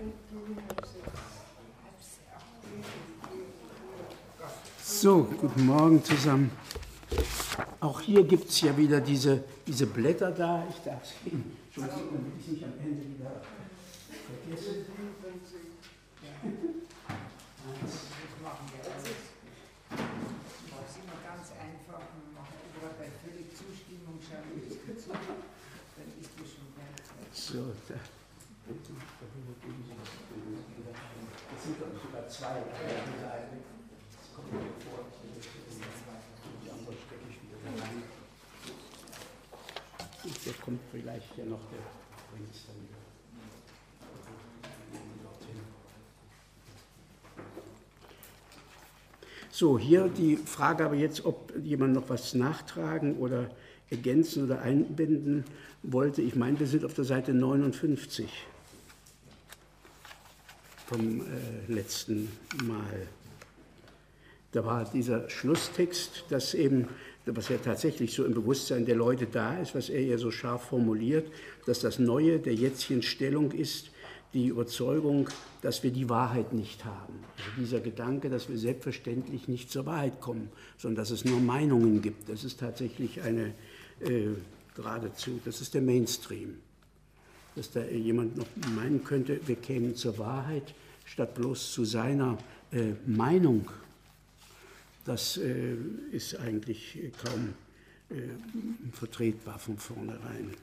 So, guten Morgen zusammen. Auch hier gibt es ja wieder diese Blätter da. Ich darf es Ihnen schon nicht am Ende wieder vergessen. Das machen wir alles. Das ist immer ganz einfach. Wir machen überall bei völlig Zustimmung, schauen wir das kurz an. Dann ist das schon ganz einfach. So, da. Das sind doch sogar zwei. Das kommt mir vor. Die andere stecke ich wieder rein. Der kommt vielleicht ja noch, der bringt es dann wieder. So, hier die Frage aber jetzt, ob jemand noch was nachtragen oder ergänzen oder einbinden wollte. Ich meine, wir sind auf der Seite 59 vom letzten Mal. Da war dieser Schlusstext, das eben, was ja tatsächlich so im Bewusstsein der Leute da ist, was er ja so scharf formuliert, dass das Neue der jetzigen Stellung ist, die Überzeugung, dass wir die Wahrheit nicht haben. Also dieser Gedanke, dass wir selbstverständlich nicht zur Wahrheit kommen, sondern dass es nur Meinungen gibt. Das ist tatsächlich eine geradezu, das ist der Mainstream. Dass da jemand noch meinen könnte, wir kämen zur Wahrheit, statt bloß zu seiner Meinung. Das ist eigentlich kaum vertretbar von vornherein.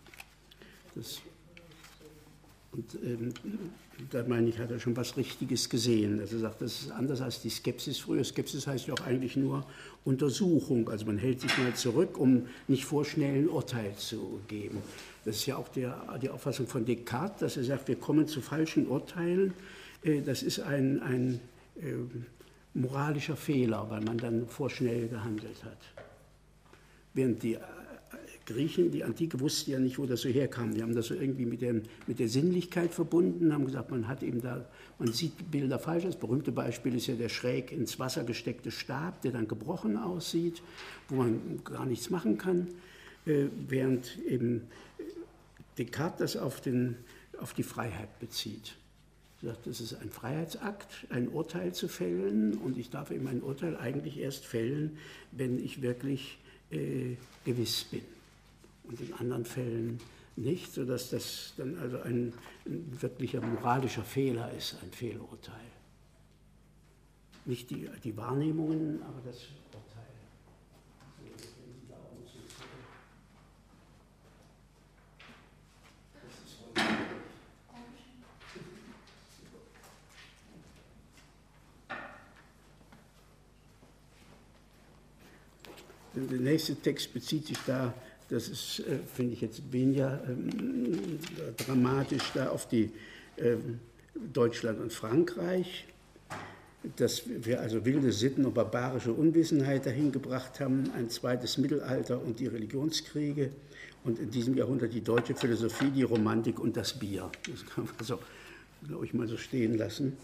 Da meine ich, hat er schon was Richtiges gesehen. Also er sagt, das ist anders als die Skepsis früher. Skepsis heißt ja auch eigentlich nur Untersuchung. Also man hält sich mal zurück, um nicht vorschnell ein Urteil zu geben. Das ist ja auch die Auffassung von Descartes, dass er sagt, wir kommen zu falschen Urteilen. Das ist ein moralischer Fehler, weil man dann vorschnell gehandelt hat. Während die Griechen, die Antike, wussten ja nicht, wo das so herkam. Die haben das so irgendwie mit der Sinnlichkeit verbunden, haben gesagt, man sieht Bilder falsch. Das berühmte Beispiel ist ja der schräg ins Wasser gesteckte Stab, der dann gebrochen aussieht, wo man gar nichts machen kann, während eben Descartes das auf die Freiheit bezieht. Er sagt, das ist ein Freiheitsakt, ein Urteil zu fällen, und ich darf eben ein Urteil eigentlich erst fällen, wenn ich wirklich gewiss bin. Und in anderen Fällen nicht, sodass das dann also ein wirklicher moralischer Fehler ist, ein Fehlurteil. Nicht die Wahrnehmungen, aber das Urteil. Der nächste Text bezieht sich da, das ist, finde ich jetzt weniger dramatisch, da auf die Deutschland und Frankreich, dass wir also wilde Sitten und barbarische Unwissenheit dahin gebracht haben, ein zweites Mittelalter und die Religionskriege und in diesem Jahrhundert die deutsche Philosophie, die Romantik und das Bier. Das kann man also, glaube ich, mal so stehen lassen.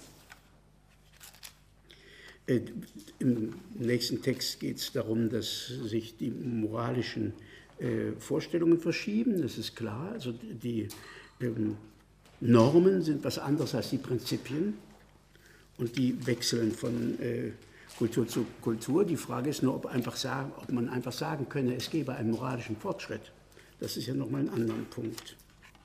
Im nächsten Text geht es darum, dass sich die moralischen Vorstellungen verschieben, das ist klar. Also die Normen sind was anderes als die Prinzipien und die wechseln von Kultur zu Kultur. Die Frage ist nur, ob man einfach sagen könne, es gebe einen moralischen Fortschritt. Das ist ja nochmal ein anderer Punkt.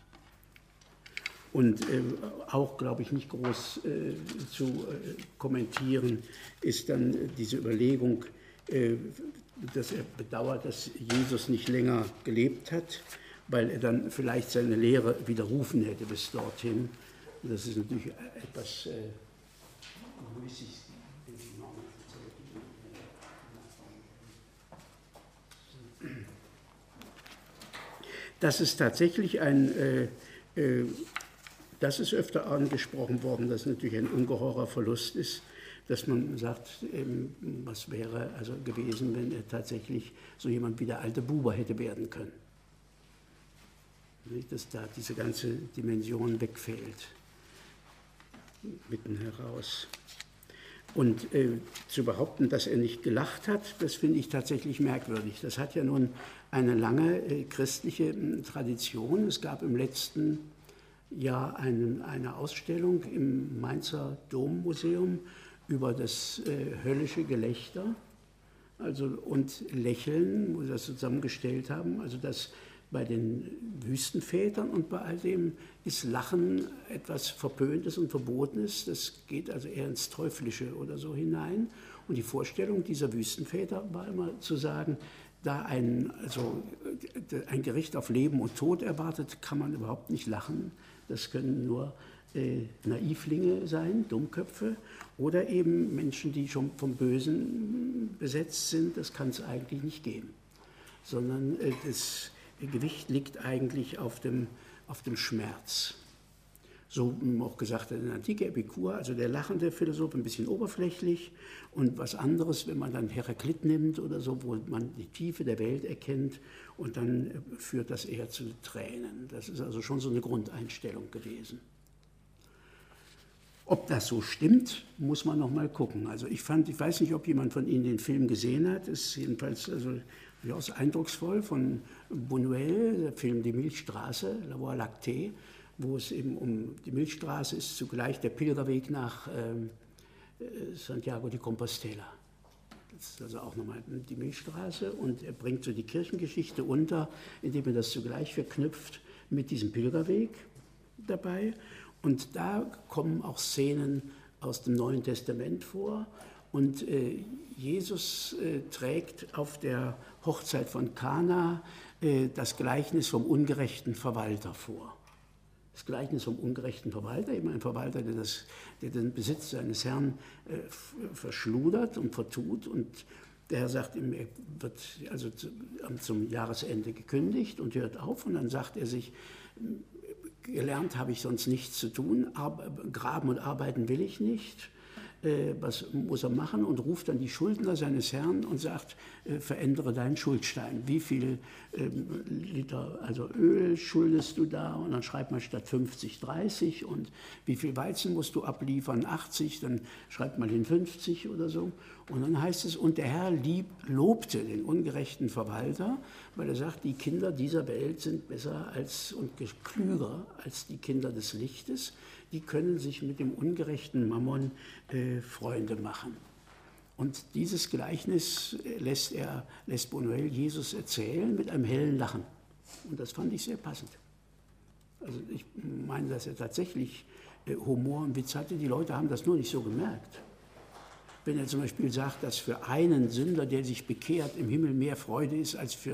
Und auch, glaube ich, nicht groß zu kommentieren ist dann diese Überlegung, dass er bedauert, dass Jesus nicht länger gelebt hat, weil er dann vielleicht seine Lehre widerrufen hätte bis dorthin. Das ist natürlich etwas das ist tatsächlich das ist öfter angesprochen worden, dass es natürlich ein ungeheurer Verlust ist, dass man sagt, was wäre also gewesen, wenn er tatsächlich so jemand wie der alte Buber hätte werden können. Dass da diese ganze Dimension wegfällt, mitten heraus. Und zu behaupten, dass er nicht gelacht hat, das finde ich tatsächlich merkwürdig. Das hat ja nun eine lange christliche Tradition. Es gab im letzten ja eine Ausstellung im Mainzer Dommuseum über das höllische Gelächter, also, und Lächeln, wo sie das zusammengestellt haben, also das bei den Wüstenvätern und bei all dem ist Lachen etwas Verpöntes und Verbotenes, das geht also eher ins Teuflische oder so hinein. Und die Vorstellung dieser Wüstenväter war immer zu sagen, da ein Gericht auf Leben und Tod erwartet, kann man überhaupt nicht lachen. Das können nur Naivlinge sein, Dummköpfe, oder eben Menschen, die schon vom Bösen besetzt sind. Das kann es eigentlich nicht geben, sondern das Gewicht liegt eigentlich auf dem Schmerz. So auch gesagt hat, der antike Epikur, also der lachende Philosoph, ein bisschen oberflächlich, und was anderes, wenn man dann Heraklit nimmt oder so, wo man die Tiefe der Welt erkennt, und dann führt das eher zu Tränen. Das ist also schon so eine Grundeinstellung gewesen. Ob das so stimmt, muss man noch mal gucken. Also ich weiß nicht, ob jemand von Ihnen den Film gesehen hat, ist jedenfalls also durchaus eindrucksvoll, von Buñuel, der Film Die Milchstraße, La Voie Lactée, wo es eben um die Milchstraße ist, zugleich der Pilgerweg nach Santiago de Compostela. Das ist also auch nochmal die Milchstraße, und er bringt so die Kirchengeschichte unter, indem er das zugleich verknüpft mit diesem Pilgerweg dabei. Und da kommen auch Szenen aus dem Neuen Testament vor, und Jesus trägt auf der Hochzeit von Kana das Gleichnis vom ungerechten Verwalter vor. Das Gleichnis vom ungerechten Verwalter, eben ein Verwalter, der den Besitz seines Herrn verschludert und vertut, und der Herr sagt ihm, er wird also zum Jahresende gekündigt und hört auf, und dann sagt er sich, gelernt habe ich sonst nichts zu tun, graben und arbeiten will ich nicht. Was muss er machen? Und ruft dann die Schuldner seines Herrn und sagt, verändere deinen Schuldstein. Wie viel Liter also Öl schuldest du da? Und dann schreibt man statt 50 30. Und wie viel Weizen musst du abliefern? 80. Dann schreibt man hin 50 oder so. Und dann heißt es, und der Herr lobte den ungerechten Verwalter, weil er sagt, die Kinder dieser Welt sind besser und klüger als die Kinder des Lichtes. Die können sich mit dem ungerechten Mammon Freunde machen. Und dieses Gleichnis lässt Buñuel Jesus erzählen mit einem hellen Lachen. Und das fand ich sehr passend. Also ich meine, dass er tatsächlich Humor und Witz hatte. Die Leute haben das nur nicht so gemerkt. Wenn er zum Beispiel sagt, dass für einen Sünder, der sich bekehrt, im Himmel mehr Freude ist als für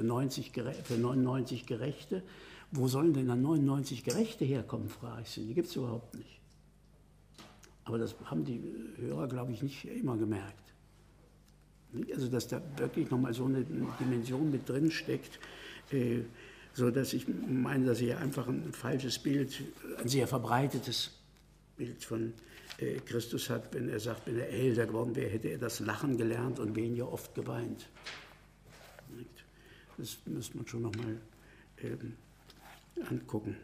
99 Gerechte, wo sollen denn dann 99 Gerechte herkommen, frage ich Sie. Die gibt es überhaupt nicht. Aber das haben die Hörer, glaube ich, nicht immer gemerkt. Also dass da wirklich nochmal so eine Dimension mit drin steckt, sodass ich meine, dass er einfach ein falsches Bild, ein sehr verbreitetes Bild von Christus hat, wenn er sagt, wenn er älter geworden wäre, hätte er das Lachen gelernt und weniger oft geweint. Das muss man schon nochmal angucken.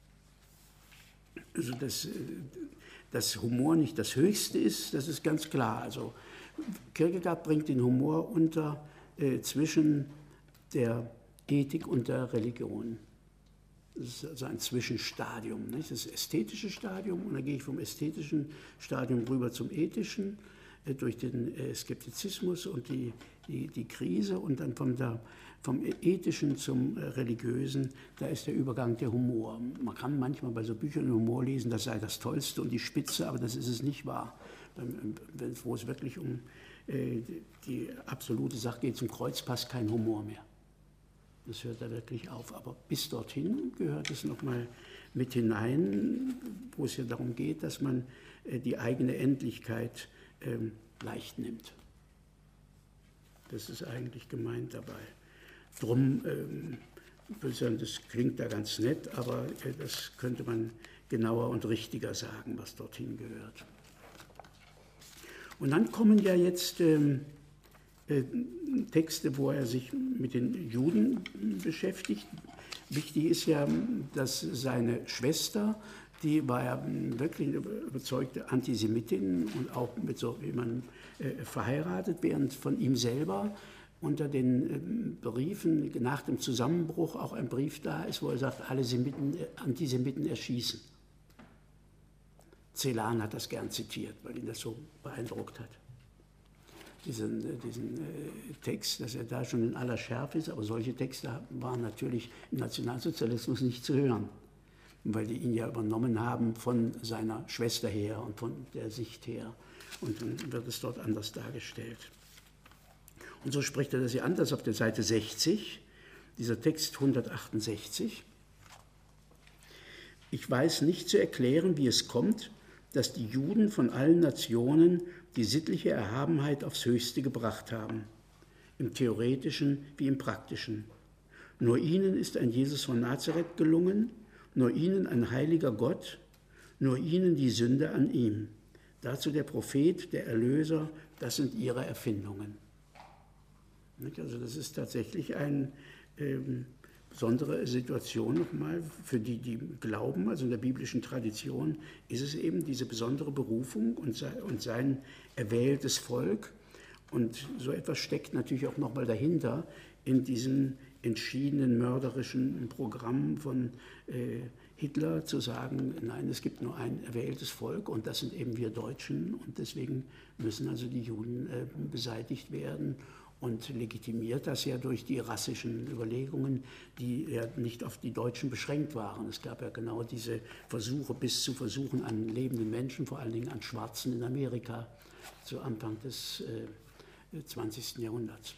Also dass Humor nicht das Höchste ist, das ist ganz klar. Also Kierkegaard bringt den Humor unter zwischen der Ethik und der Religion. Das ist also ein Zwischenstadium, nicht? Das ästhetische Stadium, und dann gehe ich vom ästhetischen Stadium rüber zum ethischen, durch den Skeptizismus und die Krise, und dann vom Ethischen zum Religiösen, da ist der Übergang der Humor. Man kann manchmal bei so Büchern Humor lesen, das sei das Tollste und die Spitze, aber das ist es nicht wahr. Wo es wirklich um die absolute Sache geht, zum Kreuz passt kein Humor mehr. Das hört da wirklich auf. Aber bis dorthin gehört es nochmal mit hinein, wo es ja darum geht, dass man die eigene Endlichkeit leicht nimmt. Das ist eigentlich gemeint dabei. Drum würde ich sagen, das klingt da ganz nett, aber das könnte man genauer und richtiger sagen, was dorthin gehört. Und dann kommen ja jetzt Texte, wo er sich mit den Juden beschäftigt. Wichtig ist ja, dass seine Schwester, die war ja wirklich eine überzeugte Antisemitin und auch mit so jemandem verheiratet, während von ihm selber unter den Briefen nach dem Zusammenbruch auch ein Brief da ist, wo er sagt, alle Antisemiten erschießen. Celan hat das gern zitiert, weil ihn das so beeindruckt hat. Diesen Text, dass er da schon in aller Schärfe ist, aber solche Texte waren natürlich im Nationalsozialismus nicht zu hören, weil die ihn ja übernommen haben von seiner Schwester her und von der Sicht her. Und dann wird es dort anders dargestellt. Und so spricht er das hier anders auf der Seite 60, dieser Text 168. Ich weiß nicht zu erklären, wie es kommt, dass die Juden von allen Nationen die sittliche Erhabenheit aufs Höchste gebracht haben, im Theoretischen wie im Praktischen. Nur ihnen ist ein Jesus von Nazareth gelungen, nur ihnen ein heiliger Gott, nur ihnen die Sünde an ihm. Dazu der Prophet, der Erlöser, das sind ihre Erfindungen. Also das ist tatsächlich eine besondere Situation nochmal für die, die glauben, also in der biblischen Tradition ist es eben diese besondere Berufung und sein erwähltes Volk. Und so etwas steckt natürlich auch nochmal dahinter in diesem entschiedenen mörderischen Programm von Hitler zu sagen, nein, es gibt nur ein erwähltes Volk und das sind eben wir Deutschen und deswegen müssen also die Juden beseitigt werden. Und legitimiert das ja durch die rassischen Überlegungen, die ja nicht auf die Deutschen beschränkt waren. Es gab ja genau diese Versuche, bis zu Versuchen an lebenden Menschen, vor allen Dingen an Schwarzen in Amerika, zu Anfang des 20. Jahrhunderts.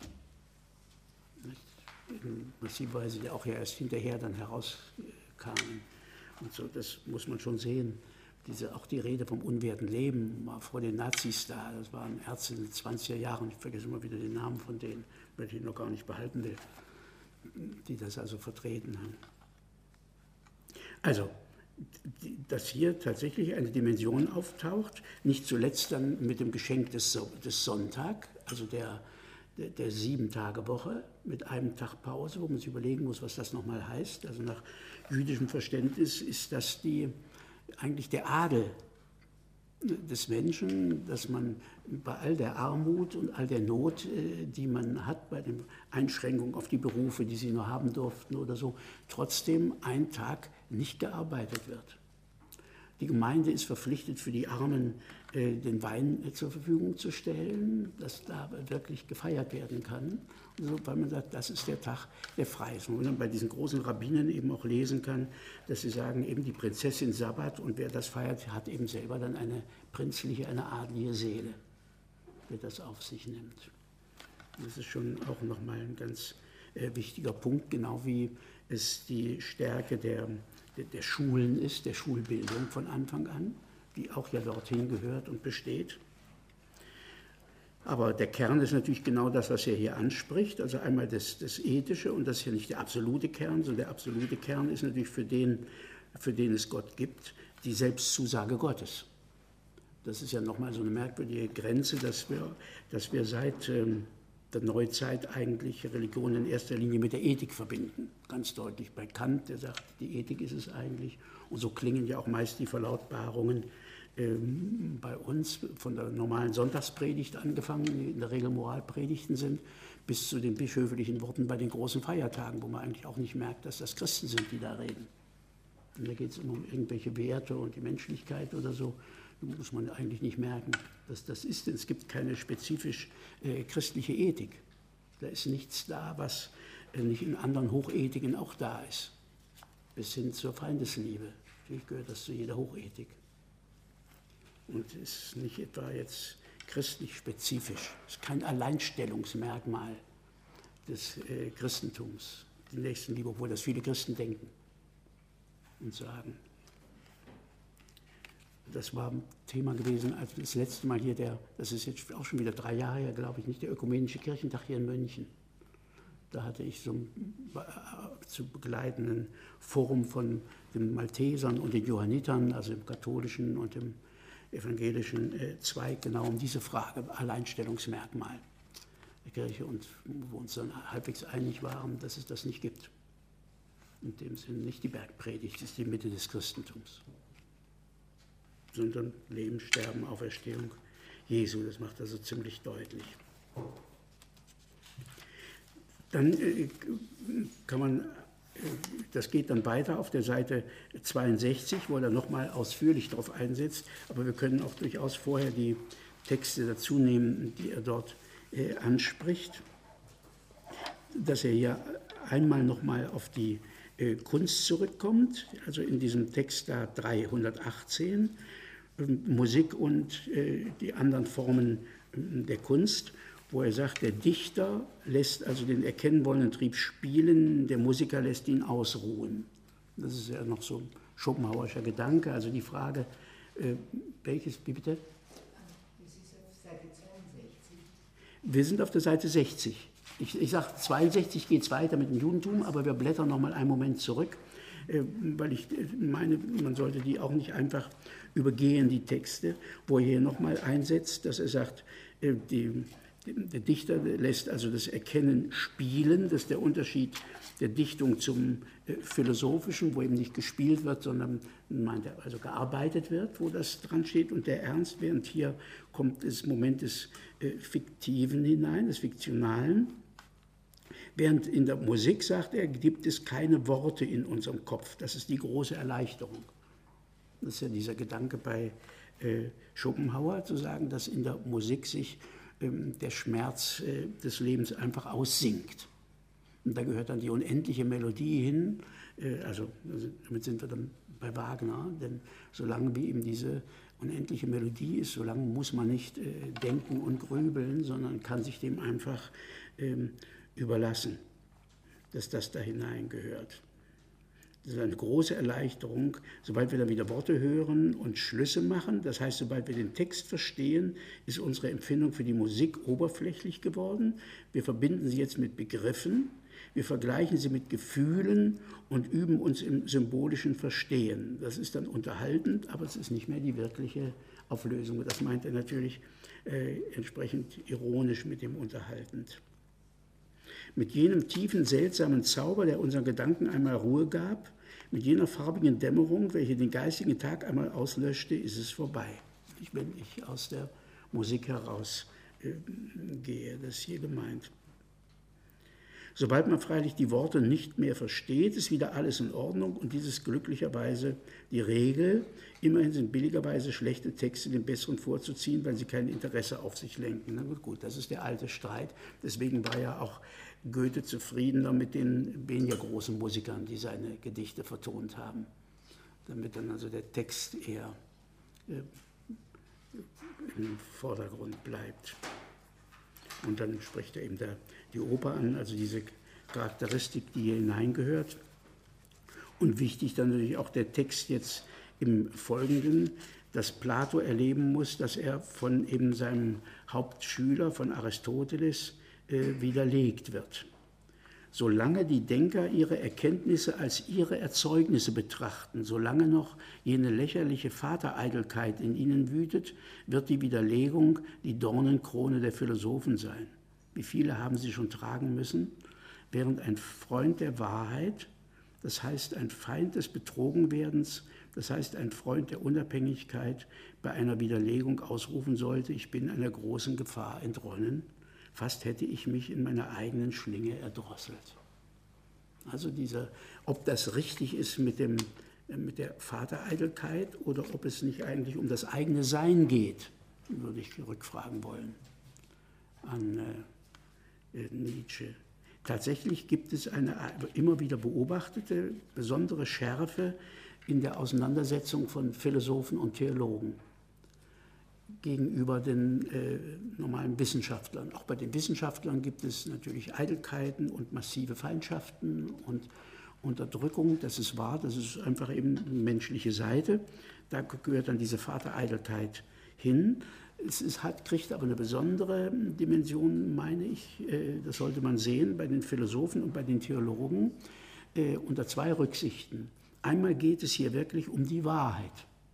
In massiver Weise, die auch ja erst hinterher dann herauskamen. Und so, das muss man schon sehen. Auch die Rede vom unwerten Leben war vor den Nazis da. Das waren Ärzte in den 20er Jahren, ich vergesse immer wieder den Namen von denen, weil ich ihn noch gar nicht behalten will, die das also vertreten haben. Also, dass hier tatsächlich eine Dimension auftaucht, nicht zuletzt dann mit dem Geschenk des Sonntag, also der 7-Tage-Woche mit einem Tag Pause, wo man sich überlegen muss, was das nochmal heißt. Also nach jüdischem Verständnis ist das eigentlich der Adel des Menschen, dass man bei all der Armut und all der Not, die man hat, bei den Einschränkungen auf die Berufe, die sie nur haben durften oder so, trotzdem einen Tag nicht gearbeitet wird. Die Gemeinde ist verpflichtet, für die Armen den Wein zur Verfügung zu stellen, dass da wirklich gefeiert werden kann, also, weil man sagt, das ist der Tag, der frei ist. Und man bei diesen großen Rabbinern eben auch lesen kann, dass sie sagen, eben die Prinzessin Sabbat und wer das feiert, hat eben selber dann eine prinzliche, eine adlige Seele, wer das auf sich nimmt. Das ist schon auch nochmal ein ganz wichtiger Punkt, genau wie es die Stärke der Schulen ist, der Schulbildung von Anfang an, die auch ja dorthin gehört und besteht. Aber der Kern ist natürlich genau das, was er hier anspricht, also einmal das Ethische und das ist ja nicht der absolute Kern, sondern der absolute Kern ist natürlich für den es Gott gibt, die Selbstzusage Gottes. Das ist ja nochmal so eine merkwürdige Grenze, dass wir seit der Neuzeit eigentlich Religion in erster Linie mit der Ethik verbinden. Ganz deutlich bei Kant, der sagt, die Ethik ist es eigentlich. Und so klingen ja auch meist die Verlautbarungen bei uns von der normalen Sonntagspredigt angefangen, die in der Regel Moralpredigten sind, bis zu den bischöflichen Worten bei den großen Feiertagen, wo man eigentlich auch nicht merkt, dass das Christen sind, die da reden. Und da geht es immer um irgendwelche Werte und die Menschlichkeit oder so. Da muss man eigentlich nicht merken, dass das ist. Denn es gibt keine spezifisch christliche Ethik. Da ist nichts da, was nicht in anderen Hochethiken auch da ist. Bis hin zur Feindesliebe. Natürlich gehört das zu jeder Hochethik. Und ist nicht etwa jetzt christlich spezifisch. Es ist kein Alleinstellungsmerkmal des Christentums. Die Nächstenliebe, obwohl das viele Christen denken und sagen. Das war ein Thema gewesen, als das letzte Mal hier das ist jetzt auch schon wieder 3 Jahre her, glaube ich, nicht, der Ökumenische Kirchentag hier in München. Da hatte ich so zu begleitenden Forum von den Maltesern und den Johannitern, also im katholischen und im evangelischen Zweig, genau um diese Frage, Alleinstellungsmerkmal der Kirche, und wo wir uns dann halbwegs einig waren, dass es das nicht gibt. In dem Sinne nicht die Bergpredigt, ist die Mitte des Christentums, sondern Leben, Sterben, Auferstehung Jesu. Das macht also ziemlich deutlich. Dann kann man das geht dann weiter auf der Seite 62, wo er dann nochmal ausführlich darauf einsetzt. Aber wir können auch durchaus vorher die Texte dazu nehmen, die er dort anspricht. Dass er hier einmal nochmal auf die Kunst zurückkommt, also in diesem Text da 318, Musik und die anderen Formen der Kunst, wo er sagt, der Dichter lässt also den erkennen wollenden Trieb spielen, der Musiker lässt ihn ausruhen. Das ist ja noch so ein Schopenhauerischer Gedanke, also die Frage, welches, wie bitte? Das ist auf Seite 62. Wir sind auf der Seite 60. Ich sage, 62 geht es weiter mit dem Judentum, aber wir blättern noch mal einen Moment zurück, weil ich meine, man sollte die auch nicht einfach übergehen, die Texte, wo er hier noch mal einsetzt, dass er sagt, der Dichter lässt also das Erkennen spielen, das ist der Unterschied der Dichtung zum Philosophischen, wo eben nicht gespielt wird, sondern meint er, also gearbeitet wird, wo das dran steht, und der Ernst, während hier kommt das Moment des Fiktiven hinein, des Fiktionalen. Während in der Musik, sagt er, gibt es keine Worte in unserem Kopf. Das ist die große Erleichterung. Das ist ja dieser Gedanke bei Schopenhauer, zu sagen, dass in der Musik sich der Schmerz des Lebens einfach aussinkt. Und da gehört dann die unendliche Melodie hin, also damit sind wir dann bei Wagner, denn solange wie eben diese unendliche Melodie ist, solange muss man nicht denken und grübeln, sondern kann sich dem einfach überlassen, dass das da hineingehört. Das ist eine große Erleichterung, sobald wir dann wieder Worte hören und Schlüsse machen. Das heißt, sobald wir den Text verstehen, ist unsere Empfindung für die Musik oberflächlich geworden. Wir verbinden sie jetzt mit Begriffen, wir vergleichen sie mit Gefühlen und üben uns im symbolischen Verstehen. Das ist dann unterhaltend, aber es ist nicht mehr die wirkliche Auflösung. Das meint er natürlich entsprechend ironisch mit dem unterhaltend. Mit jenem tiefen, seltsamen Zauber, der unseren Gedanken einmal Ruhe gab, mit jener farbigen Dämmerung, welche den geistigen Tag einmal auslöschte, ist es vorbei. Wenn ich aus der Musik heraus gehe, das ist hier gemeint. Sobald man freilich die Worte nicht mehr versteht, ist wieder alles in Ordnung und dies ist glücklicherweise die Regel. Immerhin sind billigerweise schlechte Texte den besseren vorzuziehen, weil sie kein Interesse auf sich lenken. Na gut, das ist der alte Streit. Deswegen war ja auch Goethe zufriedener mit den weniger großen Musikern, die seine Gedichte vertont haben, damit dann also der Text eher im Vordergrund bleibt. Und dann spricht er eben die Oper an, also diese Charakteristik, die hier hineingehört. Und wichtig dann natürlich auch der Text jetzt im Folgenden, dass Plato erleben muss, dass er von eben seinem Hauptschüler, von Aristoteles, widerlegt wird. Solange die Denker ihre Erkenntnisse als ihre Erzeugnisse betrachten, solange noch jene lächerliche Vatereitelkeit in ihnen wütet, wird die Widerlegung die Dornenkrone der Philosophen sein. Wie viele haben sie schon tragen müssen? Während ein Freund der Wahrheit, das heißt ein Feind des Betrogenwerdens, das heißt ein Freund der Unabhängigkeit, bei einer Widerlegung ausrufen sollte, ich bin einer großen Gefahr entronnen, fast hätte ich mich in meiner eigenen Schlinge erdrosselt. Also ob das richtig ist mit der Vatereitelkeit oder ob es nicht eigentlich um das eigene Sein geht, würde ich rückfragen wollen an Nietzsche. Tatsächlich gibt es eine immer wieder beobachtete besondere Schärfe in der Auseinandersetzung von Philosophen und Theologen gegenüber den normalen Wissenschaftlern. Auch bei den Wissenschaftlern gibt es natürlich Eitelkeiten und massive Feindschaften und Unterdrückung. Das ist wahr, das ist einfach eben eine menschliche Seite. Da gehört dann diese Vatereitelkeit hin. Kriegt aber eine besondere Dimension, meine ich, das sollte man sehen, bei den Philosophen und bei den Theologen unter zwei Rücksichten. Einmal geht es hier wirklich um die Wahrheit,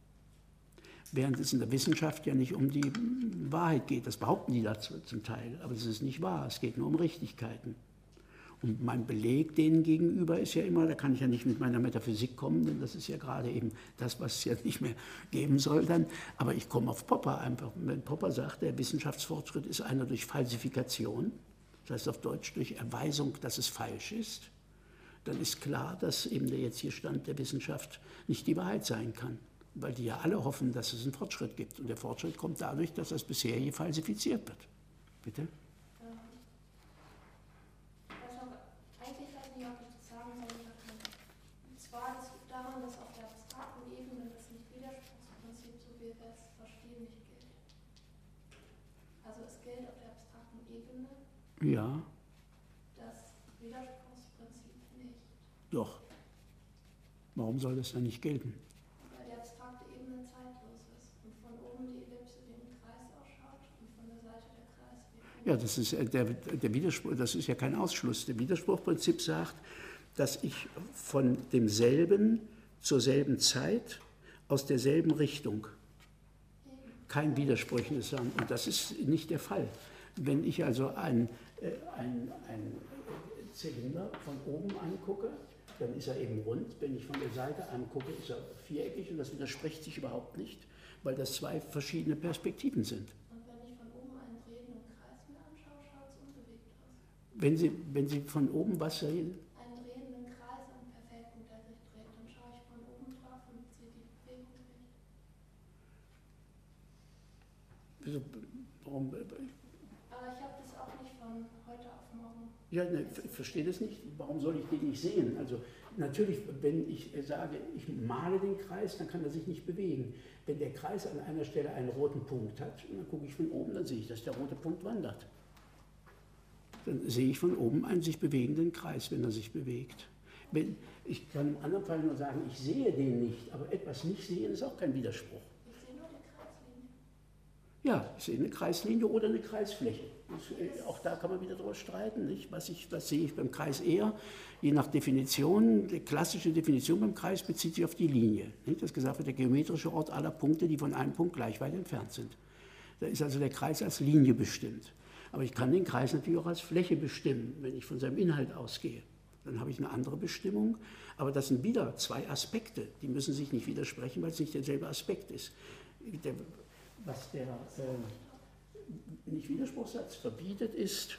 während es in der Wissenschaft ja nicht um die Wahrheit geht. Das behaupten die dazu zum Teil, aber es ist nicht wahr, es geht nur um Richtigkeiten. Und mein Beleg denen gegenüber ist ja immer, da kann ich ja nicht mit meiner Metaphysik kommen, denn das ist ja gerade eben das, was es ja nicht mehr geben soll dann. Aber ich komme auf Popper einfach. Wenn Popper sagt, der Wissenschaftsfortschritt ist einer durch Falsifikation, das heißt auf Deutsch durch Erweisung, dass es falsch ist, dann ist klar, dass eben der jetzige Stand der Wissenschaft nicht die Wahrheit sein kann. Weil die ja alle hoffen, dass es einen Fortschritt gibt. Und der Fortschritt kommt dadurch, dass das bisherige falsifiziert wird. Bitte? Eigentlich weiß ich nicht, ob ich das sagen soll oder kann. Und zwar, das liegt daran, dass auf der abstrakten Ebene das Nicht-Widerspruchsprinzip, so wie wir es verstehen, nicht gilt. Also es gilt auf der abstrakten Ebene Ja, das Widerspruchsprinzip nicht. doch. Warum soll das dann nicht gelten? Weil die abstrakte Ebene zeitlos ist und von oben die Ellipse wie ein Kreis ausschaut und von der Seite der Kreis wie Ja, das ist der Widerspruch, das ist ja kein Ausschluss. Der Widerspruchprinzip sagt, dass ich von demselben zur selben Zeit aus derselben Richtung kein Widersprechendes sagen. Und das ist nicht der Fall. Wenn ich also einen Zylinder von oben angucke, dann ist er eben rund. Wenn ich von der Seite angucke, ist er viereckig und das widerspricht sich überhaupt nicht, weil das zwei verschiedene Perspektiven sind. Und wenn ich von oben einen drehenden Kreis mir anschaue, schaut es unbewegt aus. Wenn Sie von oben was sehen, Einen drehenden Kreis am Perfekten, der sich dreht, dann schaue ich von oben drauf und sehe die Bewegung nicht. warum, Aber ich habe das auch nicht von heute auf morgen. ja, ne, ich verstehe das nicht. Warum soll ich den nicht sehen? Also natürlich, wenn ich sage, ich male den Kreis, dann kann er sich nicht bewegen. Wenn der Kreis an einer Stelle einen roten Punkt hat, und dann gucke ich von oben, dann sehe ich, dass der rote Punkt wandert. Dann sehe ich von oben einen sich bewegenden Kreis, wenn er sich bewegt. Ich kann im anderen Fall nur sagen, ich sehe den nicht, aber etwas nicht sehen ist auch kein Widerspruch. Ich sehe nur die Kreislinie. Ja, ich sehe eine Kreislinie oder eine Kreisfläche. Auch da kann man wieder darüber streiten. Nicht? Was sehe ich beim Kreis eher? Je nach Definition, die klassische Definition beim Kreis bezieht sich auf die Linie. Nicht? Das gesagt wird, der geometrische Ort aller Punkte, die von einem Punkt gleich weit entfernt sind. Da ist also der Kreis als Linie bestimmt. Aber ich kann den Kreis natürlich auch als Fläche bestimmen, wenn ich von seinem Inhalt ausgehe. Dann habe ich eine andere Bestimmung. Aber das sind wieder zwei Aspekte, die müssen sich nicht widersprechen, weil es nicht derselbe Aspekt ist. Was der Nicht-Widerspruchssatz verbietet, ist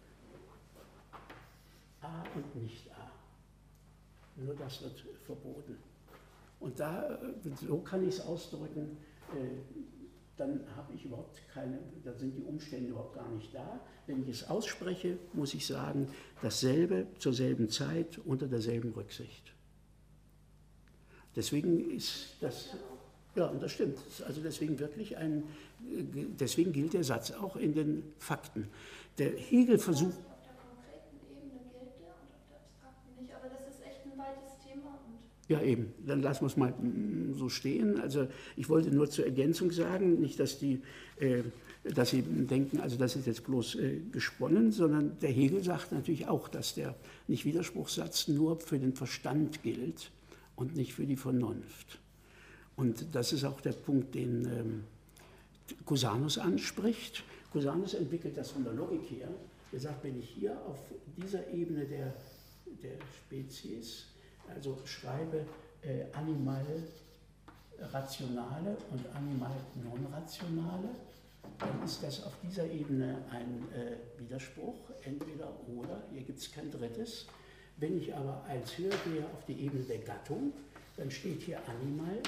A und nicht A. Nur das wird verboten. Und so kann ich es ausdrücken, dann habe ich überhaupt da sind die Umstände überhaupt gar nicht da. Wenn ich es ausspreche, muss ich sagen, dasselbe zur selben Zeit unter derselben Rücksicht. Deswegen ist das, ja, und das stimmt. Also deswegen deswegen gilt der Satz auch in den Fakten. Der Hegel versucht. Auf der konkreten Ebene gilt der und auf der abstrakten nicht, aber das ist echt ein weites Thema. Ja, eben, dann lassen wir es mal so stehen. Also ich wollte nur zur Ergänzung sagen, nicht, dass Sie denken, also das ist jetzt bloß gesponnen, sondern der Hegel sagt natürlich auch, dass der Nicht-Widerspruchssatz nur für den Verstand gilt und nicht für die Vernunft. Und das ist auch der Punkt, den Cusanus anspricht. Cusanus entwickelt das von der Logik her. Er sagt, wenn ich hier auf dieser Ebene der Spezies also schreibe animal rationale und animal non-rationale, dann ist das auf dieser Ebene ein Widerspruch, entweder oder, hier gibt es kein drittes. Wenn ich aber eins höher gehe auf die Ebene der Gattung, dann steht hier animal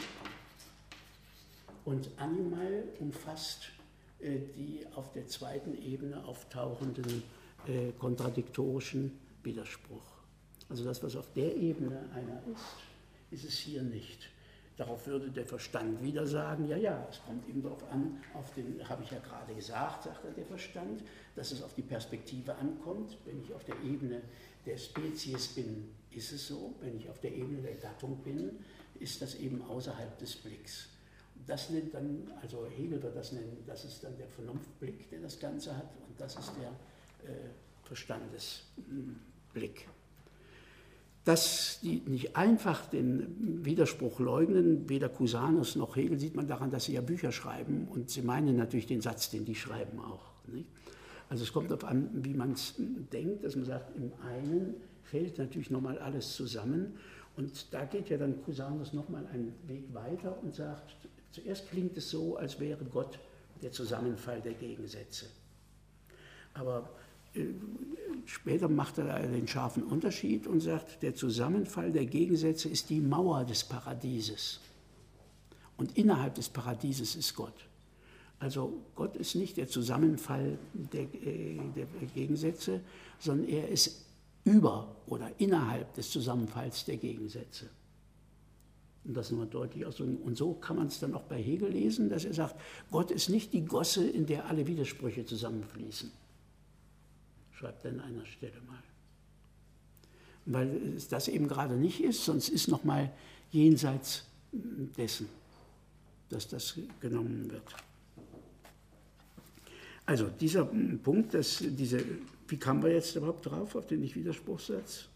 und animal umfasst die auf der zweiten Ebene auftauchenden kontradiktorischen Widerspruch. Also das, was auf der Ebene einer ist es hier nicht. Darauf würde der Verstand wieder sagen, ja, es kommt eben darauf an, habe ich ja gerade gesagt, sagt der Verstand, dass es auf die Perspektive ankommt. Wenn ich auf der Ebene der Spezies bin, ist es so. Wenn ich auf der Ebene der Gattung bin, ist das eben außerhalb des Blicks. Das nennt dann, also Hegel wird das nennen, das ist dann der Vernunftblick, der das Ganze hat, und das ist der Verstandesblick. Dass die nicht einfach den Widerspruch leugnen, weder Cusanus noch Hegel, sieht man daran, dass sie ja Bücher schreiben, und sie meinen natürlich den Satz, den die schreiben auch. Nicht? Also es kommt darauf an, wie man es denkt, dass man sagt, im einen fällt natürlich nochmal alles zusammen, und da geht ja dann Cusanus nochmal einen Weg weiter und sagt, zuerst klingt es so, als wäre Gott der Zusammenfall der Gegensätze. Aber Später macht er den scharfen Unterschied und sagt, der Zusammenfall der Gegensätze ist die Mauer des Paradieses. Und innerhalb des Paradieses ist Gott. Also Gott ist nicht der Zusammenfall der Gegensätze, sondern er ist über oder innerhalb des Zusammenfalls der Gegensätze. Und das nochmal deutlich ausdrücken. Und so kann man es dann auch bei Hegel lesen, dass er sagt, Gott ist nicht die Gosse, in der alle Widersprüche zusammenfließen. Schreibt er an einer Stelle mal. Weil es das eben gerade nicht ist, sonst ist nochmal jenseits dessen, dass das genommen wird. Also dieser Punkt, wie kamen wir jetzt überhaupt drauf, auf den Nicht-Widerspruchssatz?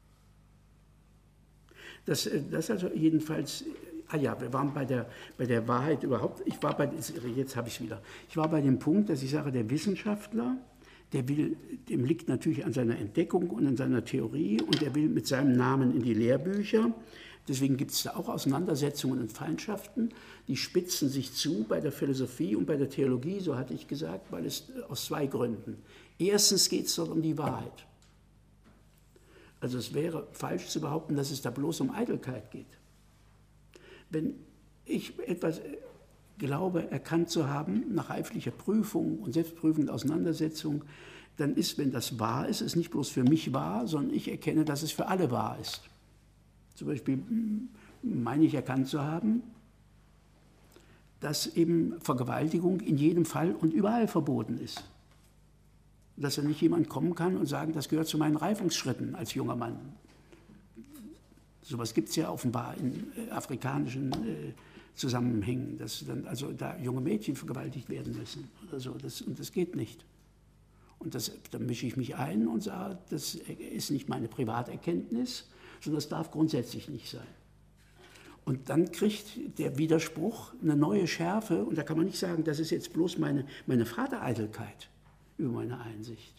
Das also jedenfalls, wir waren bei der Wahrheit überhaupt, jetzt habe ich es wieder, ich war bei dem Punkt, dass ich sage, der Wissenschaftler, dem liegt natürlich an seiner Entdeckung und an seiner Theorie und der will mit seinem Namen in die Lehrbücher. Deswegen gibt es da auch Auseinandersetzungen und Feindschaften, die spitzen sich zu bei der Philosophie und bei der Theologie, so hatte ich gesagt, weil es aus zwei Gründen. Erstens geht es dort um die Wahrheit. Also es wäre falsch zu behaupten, dass es da bloß um Eitelkeit geht. Wenn ich etwas glaube, erkannt zu haben, nach reiflicher Prüfung und selbstprüfender Auseinandersetzung, dann ist, wenn das wahr ist, es nicht bloß für mich wahr, sondern ich erkenne, dass es für alle wahr ist. Zum Beispiel meine ich erkannt zu haben, dass eben Vergewaltigung in jedem Fall und überall verboten ist. Dass ja nicht jemand kommen kann und sagen, das gehört zu meinen Reifungsschritten als junger Mann. Sowas gibt es ja offenbar in afrikanischen Zusammenhängen, dass dann also da junge Mädchen vergewaltigt werden müssen oder so. Und das geht nicht. Und da mische ich mich ein und sage, das ist nicht meine Privaterkenntnis, sondern das darf grundsätzlich nicht sein. Und dann kriegt der Widerspruch eine neue Schärfe und da kann man nicht sagen, das ist jetzt bloß meine Vatereitelkeit über meine Einsicht.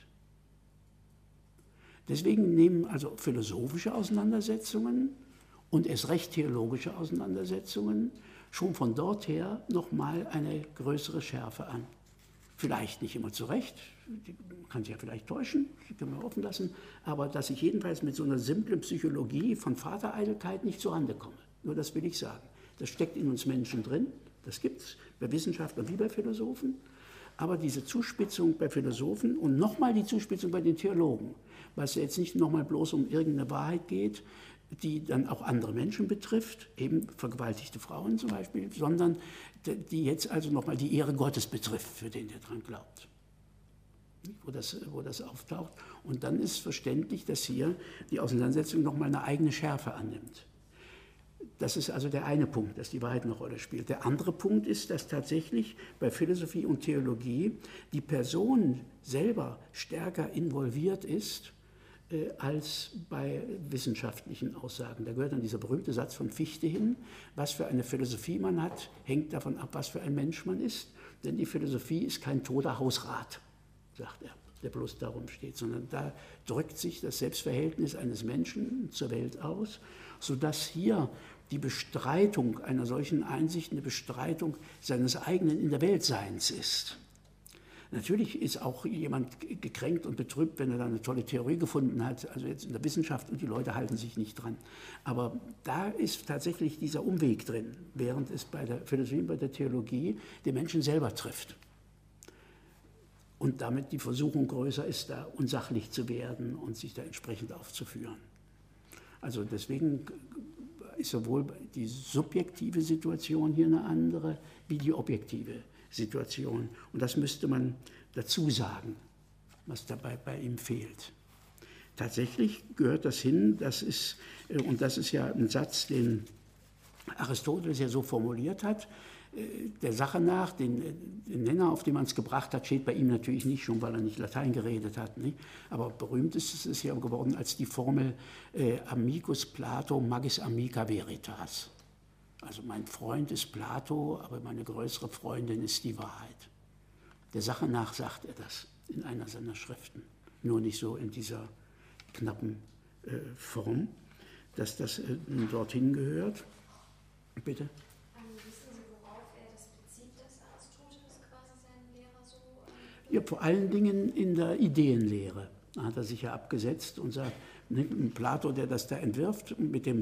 Deswegen nehmen also philosophische Auseinandersetzungen und erst recht theologische Auseinandersetzungen schon von dort her nochmal eine größere Schärfe an. Vielleicht nicht immer zurecht, man kann sich ja vielleicht täuschen, die können wir offen lassen, aber dass ich jedenfalls mit so einer simplen Psychologie von Vatereitelkeit nicht zurande komme. Nur das will ich sagen. Das steckt in uns Menschen drin, das gibt es bei Wissenschaftlern wie bei Philosophen, aber diese Zuspitzung bei Philosophen und nochmal die Zuspitzung bei den Theologen, weil es ja jetzt nicht nochmal bloß um irgendeine Wahrheit geht, die dann auch andere Menschen betrifft, eben vergewaltigte Frauen zum Beispiel, sondern die jetzt also nochmal die Ehre Gottes betrifft, für den der dran glaubt. Wo das auftaucht. Und dann ist verständlich, dass hier die Auseinandersetzung nochmal eine eigene Schärfe annimmt. Das ist also der eine Punkt, dass die Wahrheit eine Rolle spielt. Der andere Punkt ist, dass tatsächlich bei Philosophie und Theologie die Person selber stärker involviert ist als bei wissenschaftlichen Aussagen. Da gehört dann dieser berühmte Satz von Fichte hin, was für eine Philosophie man hat, hängt davon ab, was für ein Mensch man ist. Denn die Philosophie ist kein toter Hausrat, sagt er, der bloß darum steht, sondern da drückt sich das Selbstverhältnis eines Menschen zur Welt aus, sodass hier die Bestreitung einer solchen Einsicht eine Bestreitung seines eigenen In der Weltseins ist. Natürlich ist auch jemand gekränkt und betrübt, wenn er da eine tolle Theorie gefunden hat, also jetzt in der Wissenschaft und die Leute halten sich nicht dran. Aber da ist tatsächlich dieser Umweg drin, während es bei der Philosophie und bei der Theologie den Menschen selber trifft. Und damit die Versuchung größer ist, da unsachlich zu werden und sich da entsprechend aufzuführen. Also deswegen ist sowohl die subjektive Situation hier eine andere, wie die objektive Situation. Und das müsste man dazu sagen, was dabei bei ihm fehlt. Tatsächlich gehört das hin, und das ist ja ein Satz, den Aristoteles ja so formuliert hat, der Sache nach, den Nenner, auf den man es gebracht hat, steht bei ihm natürlich nicht, schon weil er nicht Latein geredet hat. Nicht? Aber berühmt ist es ja geworden als die Formel Amicus Plato, magis amica veritas. Also mein Freund ist Plato, aber meine größere Freundin ist die Wahrheit. Der Sache nach sagt er das in einer seiner Schriften, nur nicht so in dieser knappen Form, dass das dorthin gehört. Bitte? Wissen Sie, worauf er das bezieht, dass Aristoteles quasi seinen Lehrer so Ja, vor allen Dingen in der Ideenlehre hat er sich ja abgesetzt und sagt, Plato, der das da entwirft, mit dem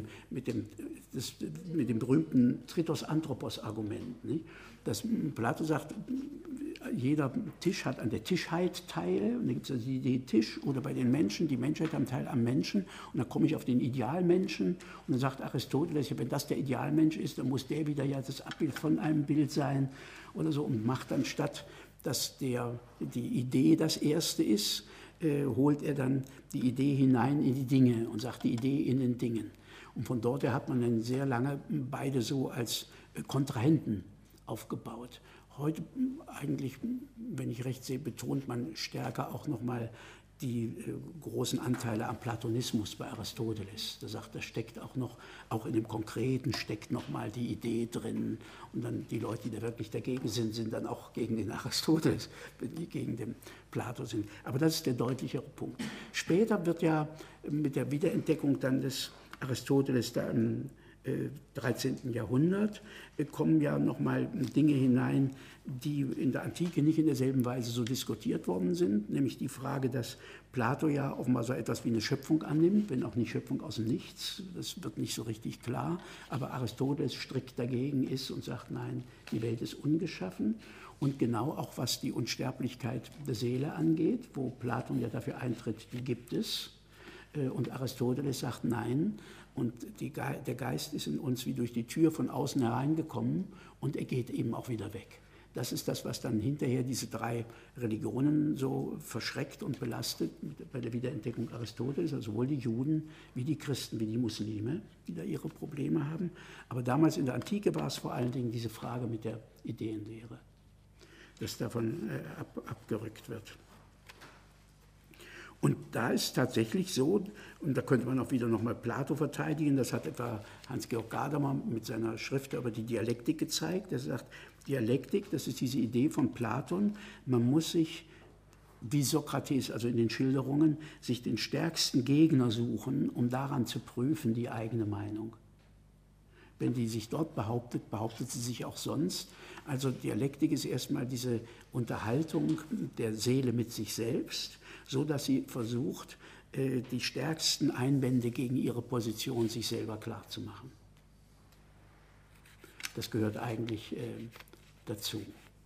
berühmten Tritos-Anthropos-Argument. Plato sagt, jeder Tisch hat an der Tischheit Teil, und da gibt es also die Idee Tisch, oder bei den Menschen, die Menschheit haben Teil am Menschen, und dann komme ich auf den Idealmenschen, und dann sagt Aristoteles, wenn das der Idealmensch ist, dann muss der wieder ja das Abbild von einem Bild sein, oder so, und macht dann statt, dass die Idee das Erste ist, holt er dann die Idee hinein in die Dinge und sagt die Idee in den Dingen. Und von dort her hat man dann sehr lange beide so als Kontrahenten aufgebaut. Heute eigentlich, wenn ich recht sehe, betont man stärker auch nochmal die großen Anteile am Platonismus bei Aristoteles. Da sagt, da steckt auch in dem Konkreten steckt nochmal die Idee drin. Und dann die Leute, die da wirklich dagegen sind dann auch gegen den Aristoteles, wenn die gegen den Plato sind. Aber das ist der deutlichere Punkt. Später wird ja mit der Wiederentdeckung dann des Aristoteles da im 13. Jahrhundert kommen ja nochmal Dinge hinein, die in der Antike nicht in derselben Weise so diskutiert worden sind, nämlich die Frage, dass Plato ja offenbar so etwas wie eine Schöpfung annimmt, wenn auch nicht Schöpfung aus dem Nichts, das wird nicht so richtig klar, aber Aristoteles strikt dagegen ist und sagt, nein, die Welt ist ungeschaffen. Und genau auch was die Unsterblichkeit der Seele angeht, wo Platon ja dafür eintritt, die gibt es, und Aristoteles sagt, nein, und der Geist ist in uns wie durch die Tür von außen hereingekommen und er geht eben auch wieder weg. Das ist das, was dann hinterher diese drei Religionen so verschreckt und belastet bei der Wiederentdeckung Aristoteles, also sowohl die Juden wie die Christen, wie die Muslime, die da ihre Probleme haben. Aber damals in der Antike war es vor allen Dingen diese Frage mit der Ideenlehre, dass davon abgerückt wird. Und da ist tatsächlich so, und da könnte man auch wieder nochmal Plato verteidigen, das hat etwa Hans-Georg Gadamer mit seiner Schrift über die Dialektik gezeigt. Er sagt, Dialektik, das ist diese Idee von Platon, man muss sich, wie Sokrates, also in den Schilderungen, sich den stärksten Gegner suchen, um daran zu prüfen, die eigene Meinung. Wenn die sich dort behauptet, behauptet sie sich auch sonst. Also Dialektik ist erstmal diese Unterhaltung der Seele mit sich selbst, so dass sie versucht, die stärksten Einwände gegen ihre Position sich selber klarzumachen. Das gehört eigentlich dazu,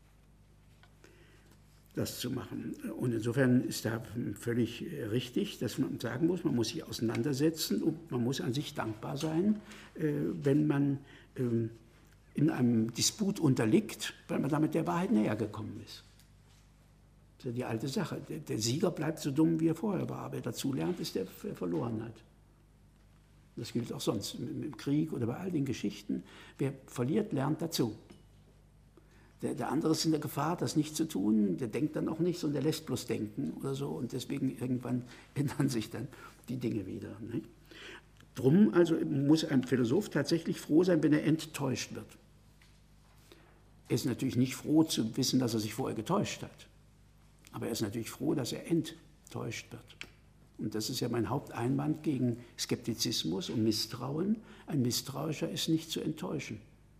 das zu machen. Und insofern ist da völlig richtig, dass man sagen muss, man muss sich auseinandersetzen und man muss an sich dankbar sein, wenn man in einem Disput unterliegt, weil man damit der Wahrheit näher gekommen ist. Das ist ja die alte Sache. Der Sieger bleibt so dumm, wie er vorher war, aber wer dazulernt, ist der, der verloren hat. Das gilt auch sonst im Krieg oder bei all den Geschichten. Wer verliert, lernt dazu. Der andere ist in der Gefahr, das nicht zu tun, der denkt dann auch nichts und der lässt bloß denken oder so und deswegen irgendwann ändern sich dann die Dinge wieder. Nicht? Drum also muss ein Philosoph tatsächlich froh sein, wenn er enttäuscht wird. Er ist natürlich nicht froh zu wissen, dass er sich vorher getäuscht hat, aber er ist natürlich froh, dass er enttäuscht wird. Und das ist ja mein Haupteinwand gegen Skeptizismus und Misstrauen. Ein Misstrauischer ist nicht zu enttäuschen.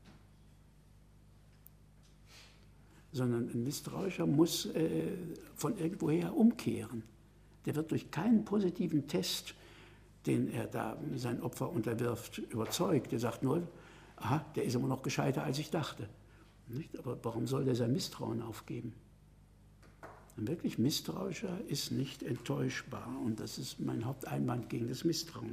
Sondern ein Misstrauischer muss von irgendwoher umkehren. Der wird durch keinen positiven Test, den er da sein Opfer unterwirft, überzeugt. Der sagt nur, aha, der ist immer noch gescheiter, als ich dachte. Nicht? Aber warum soll der sein Misstrauen aufgeben? Ein wirklich Misstrauischer ist nicht enttäuschbar. Und das ist mein Haupteinwand gegen das Misstrauen.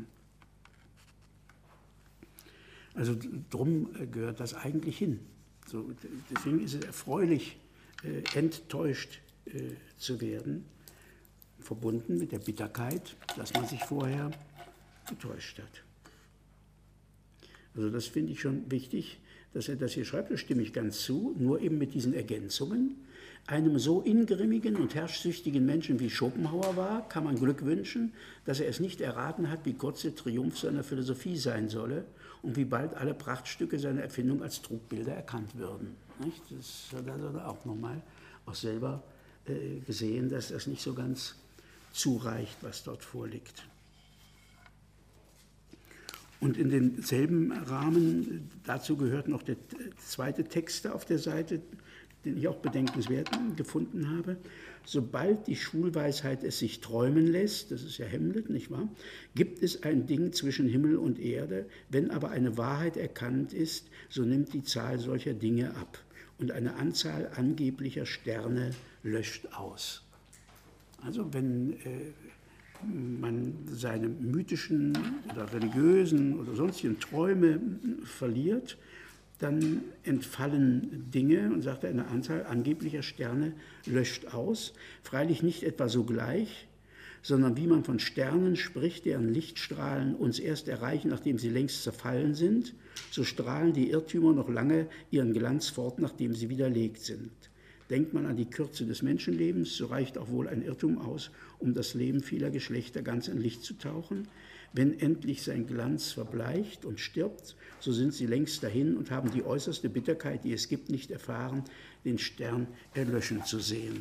Also drum gehört das eigentlich hin. So, deswegen ist es erfreulich, enttäuscht zu werden, verbunden mit der Bitterkeit, dass man sich vorher getäuscht hat. Also das finde ich schon wichtig, dass er das hier schreibt, das stimme ich ganz zu, nur eben mit diesen Ergänzungen. Einem so ingrimmigen und herrschsüchtigen Menschen wie Schopenhauer war, kann man Glück wünschen, dass er es nicht erraten hat, wie kurz der Triumph seiner Philosophie sein solle und wie bald alle Prachtstücke seiner Erfindung als Trugbilder erkannt würden. Nicht? Das hat er auch nochmal auch selber gesehen, dass das nicht so ganz zureicht, was dort vorliegt. Und in denselben Rahmen, dazu gehört noch der zweite Text auf der Seite, den ich auch bedenkenswert gefunden habe. Sobald die Schulweisheit es sich träumen lässt, das ist ja Hamlet, nicht wahr, gibt es ein Ding zwischen Himmel und Erde, wenn aber eine Wahrheit erkannt ist, so nimmt die Zahl solcher Dinge ab und eine Anzahl angeblicher Sterne löscht aus. Also wenn man seine mythischen oder religiösen oder sonstigen Träume verliert, dann entfallen Dinge und sagt er, eine Anzahl angeblicher Sterne löscht aus. Freilich nicht etwa sogleich, sondern wie man von Sternen spricht, deren Lichtstrahlen uns erst erreichen, nachdem sie längst zerfallen sind, so strahlen die Irrtümer noch lange ihren Glanz fort, nachdem sie widerlegt sind. Denkt man an die Kürze des Menschenlebens, so reicht auch wohl ein Irrtum aus, um das Leben vieler Geschlechter ganz in Licht zu tauchen. Wenn endlich sein Glanz verbleicht und stirbt, so sind sie längst dahin und haben die äußerste Bitterkeit, die es gibt, nicht erfahren, den Stern erlöschen zu sehen.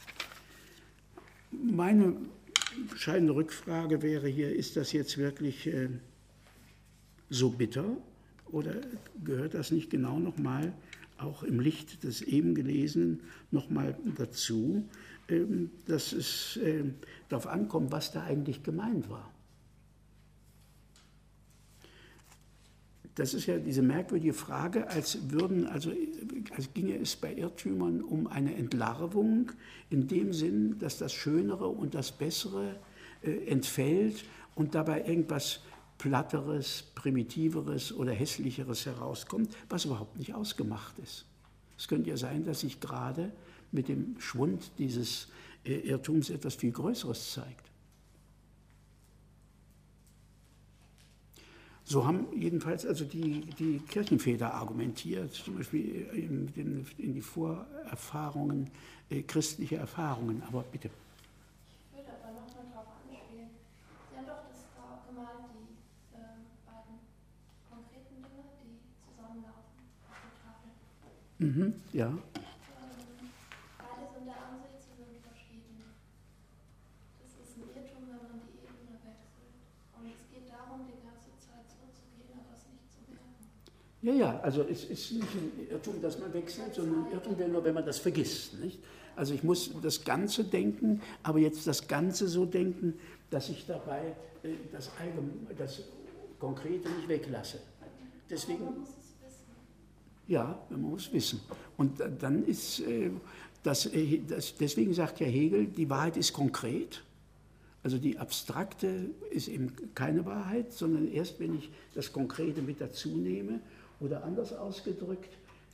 Meine entscheidende Rückfrage wäre hier, ist das jetzt wirklich so bitter oder gehört das nicht genau nochmal auch im Licht des eben Gelesenen nochmal dazu, dass es darauf ankommt, was da eigentlich gemeint war. Das ist ja diese merkwürdige Frage, als ginge es bei Irrtümern um eine Entlarvung, in dem Sinn, dass das Schönere und das Bessere entfällt und dabei irgendwas Platteres, Primitiveres oder Hässlicheres herauskommt, was überhaupt nicht ausgemacht ist. Es könnte ja sein, dass sich gerade mit dem Schwund dieses Irrtums etwas viel Größeres zeigt. So haben jedenfalls also die Kirchenväter argumentiert, zum Beispiel in die Vorerfahrungen, christliche Erfahrungen. Aber bitte. Ich würde aber nochmal darauf anspielen. Sie haben doch das gemalt, die beiden konkreten Dinge, die zusammenlaufen auf der Tafel. Mhm, ja. Beide sind der Ansicht, sie sind verschieden. Das ist ein Irrtum, wenn man die Ebene wechselt. Und es geht darum, die ganze Zeit zurückzugehen, aber es nicht zu merken. Ja, also es ist nicht ein Irrtum, dass man wechselt, sondern ein Irrtum wäre nur, wenn man das vergisst. Nicht? Also ich muss das Ganze denken, aber jetzt das Ganze so denken, dass ich dabei das Konkrete nicht weglasse. Deswegen, man muss es wissen. Ja, man muss wissen. Und dann ist deswegen sagt ja Hegel, die Wahrheit ist konkret. Also die abstrakte ist eben keine Wahrheit, sondern erst, wenn ich das Konkrete mit dazu nehme. Oder anders ausgedrückt,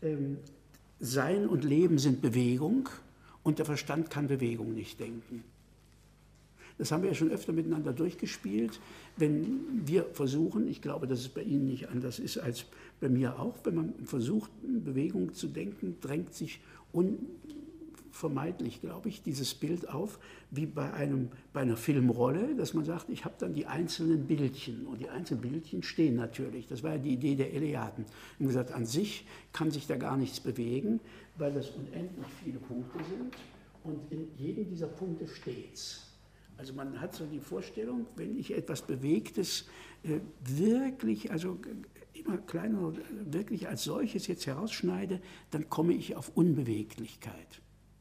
Sein und Leben sind Bewegung und der Verstand kann Bewegung nicht denken. Das haben wir ja schon öfter miteinander durchgespielt, wenn wir versuchen, ich glaube, dass es bei Ihnen nicht anders ist als bei mir auch, wenn man versucht, Bewegung zu denken, drängt sich unvermeidlich, glaube ich, dieses Bild auf, wie bei einer Filmrolle, dass man sagt, ich habe dann die einzelnen Bildchen und die einzelnen Bildchen stehen natürlich. Das war ja die Idee der Eleaten. Und gesagt, an sich kann sich da gar nichts bewegen, weil das unendlich viele Punkte sind und in jedem dieser Punkte steht's. Also man hat so die Vorstellung, wenn ich etwas Bewegtes wirklich, also immer kleiner, wirklich als solches jetzt herausschneide, dann komme ich auf Unbeweglichkeit.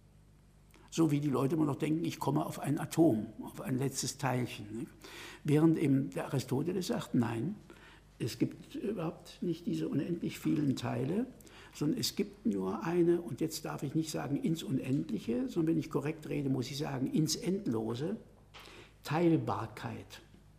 So wie die Leute immer noch denken, ich komme auf ein Atom, auf ein letztes Teilchen. Nicht? Während eben der Aristoteles sagt, nein, es gibt überhaupt nicht diese unendlich vielen Teile, sondern es gibt nur eine, und jetzt darf ich nicht sagen ins Unendliche, sondern wenn ich korrekt rede, muss ich sagen ins Endlose, Teilbarkeit.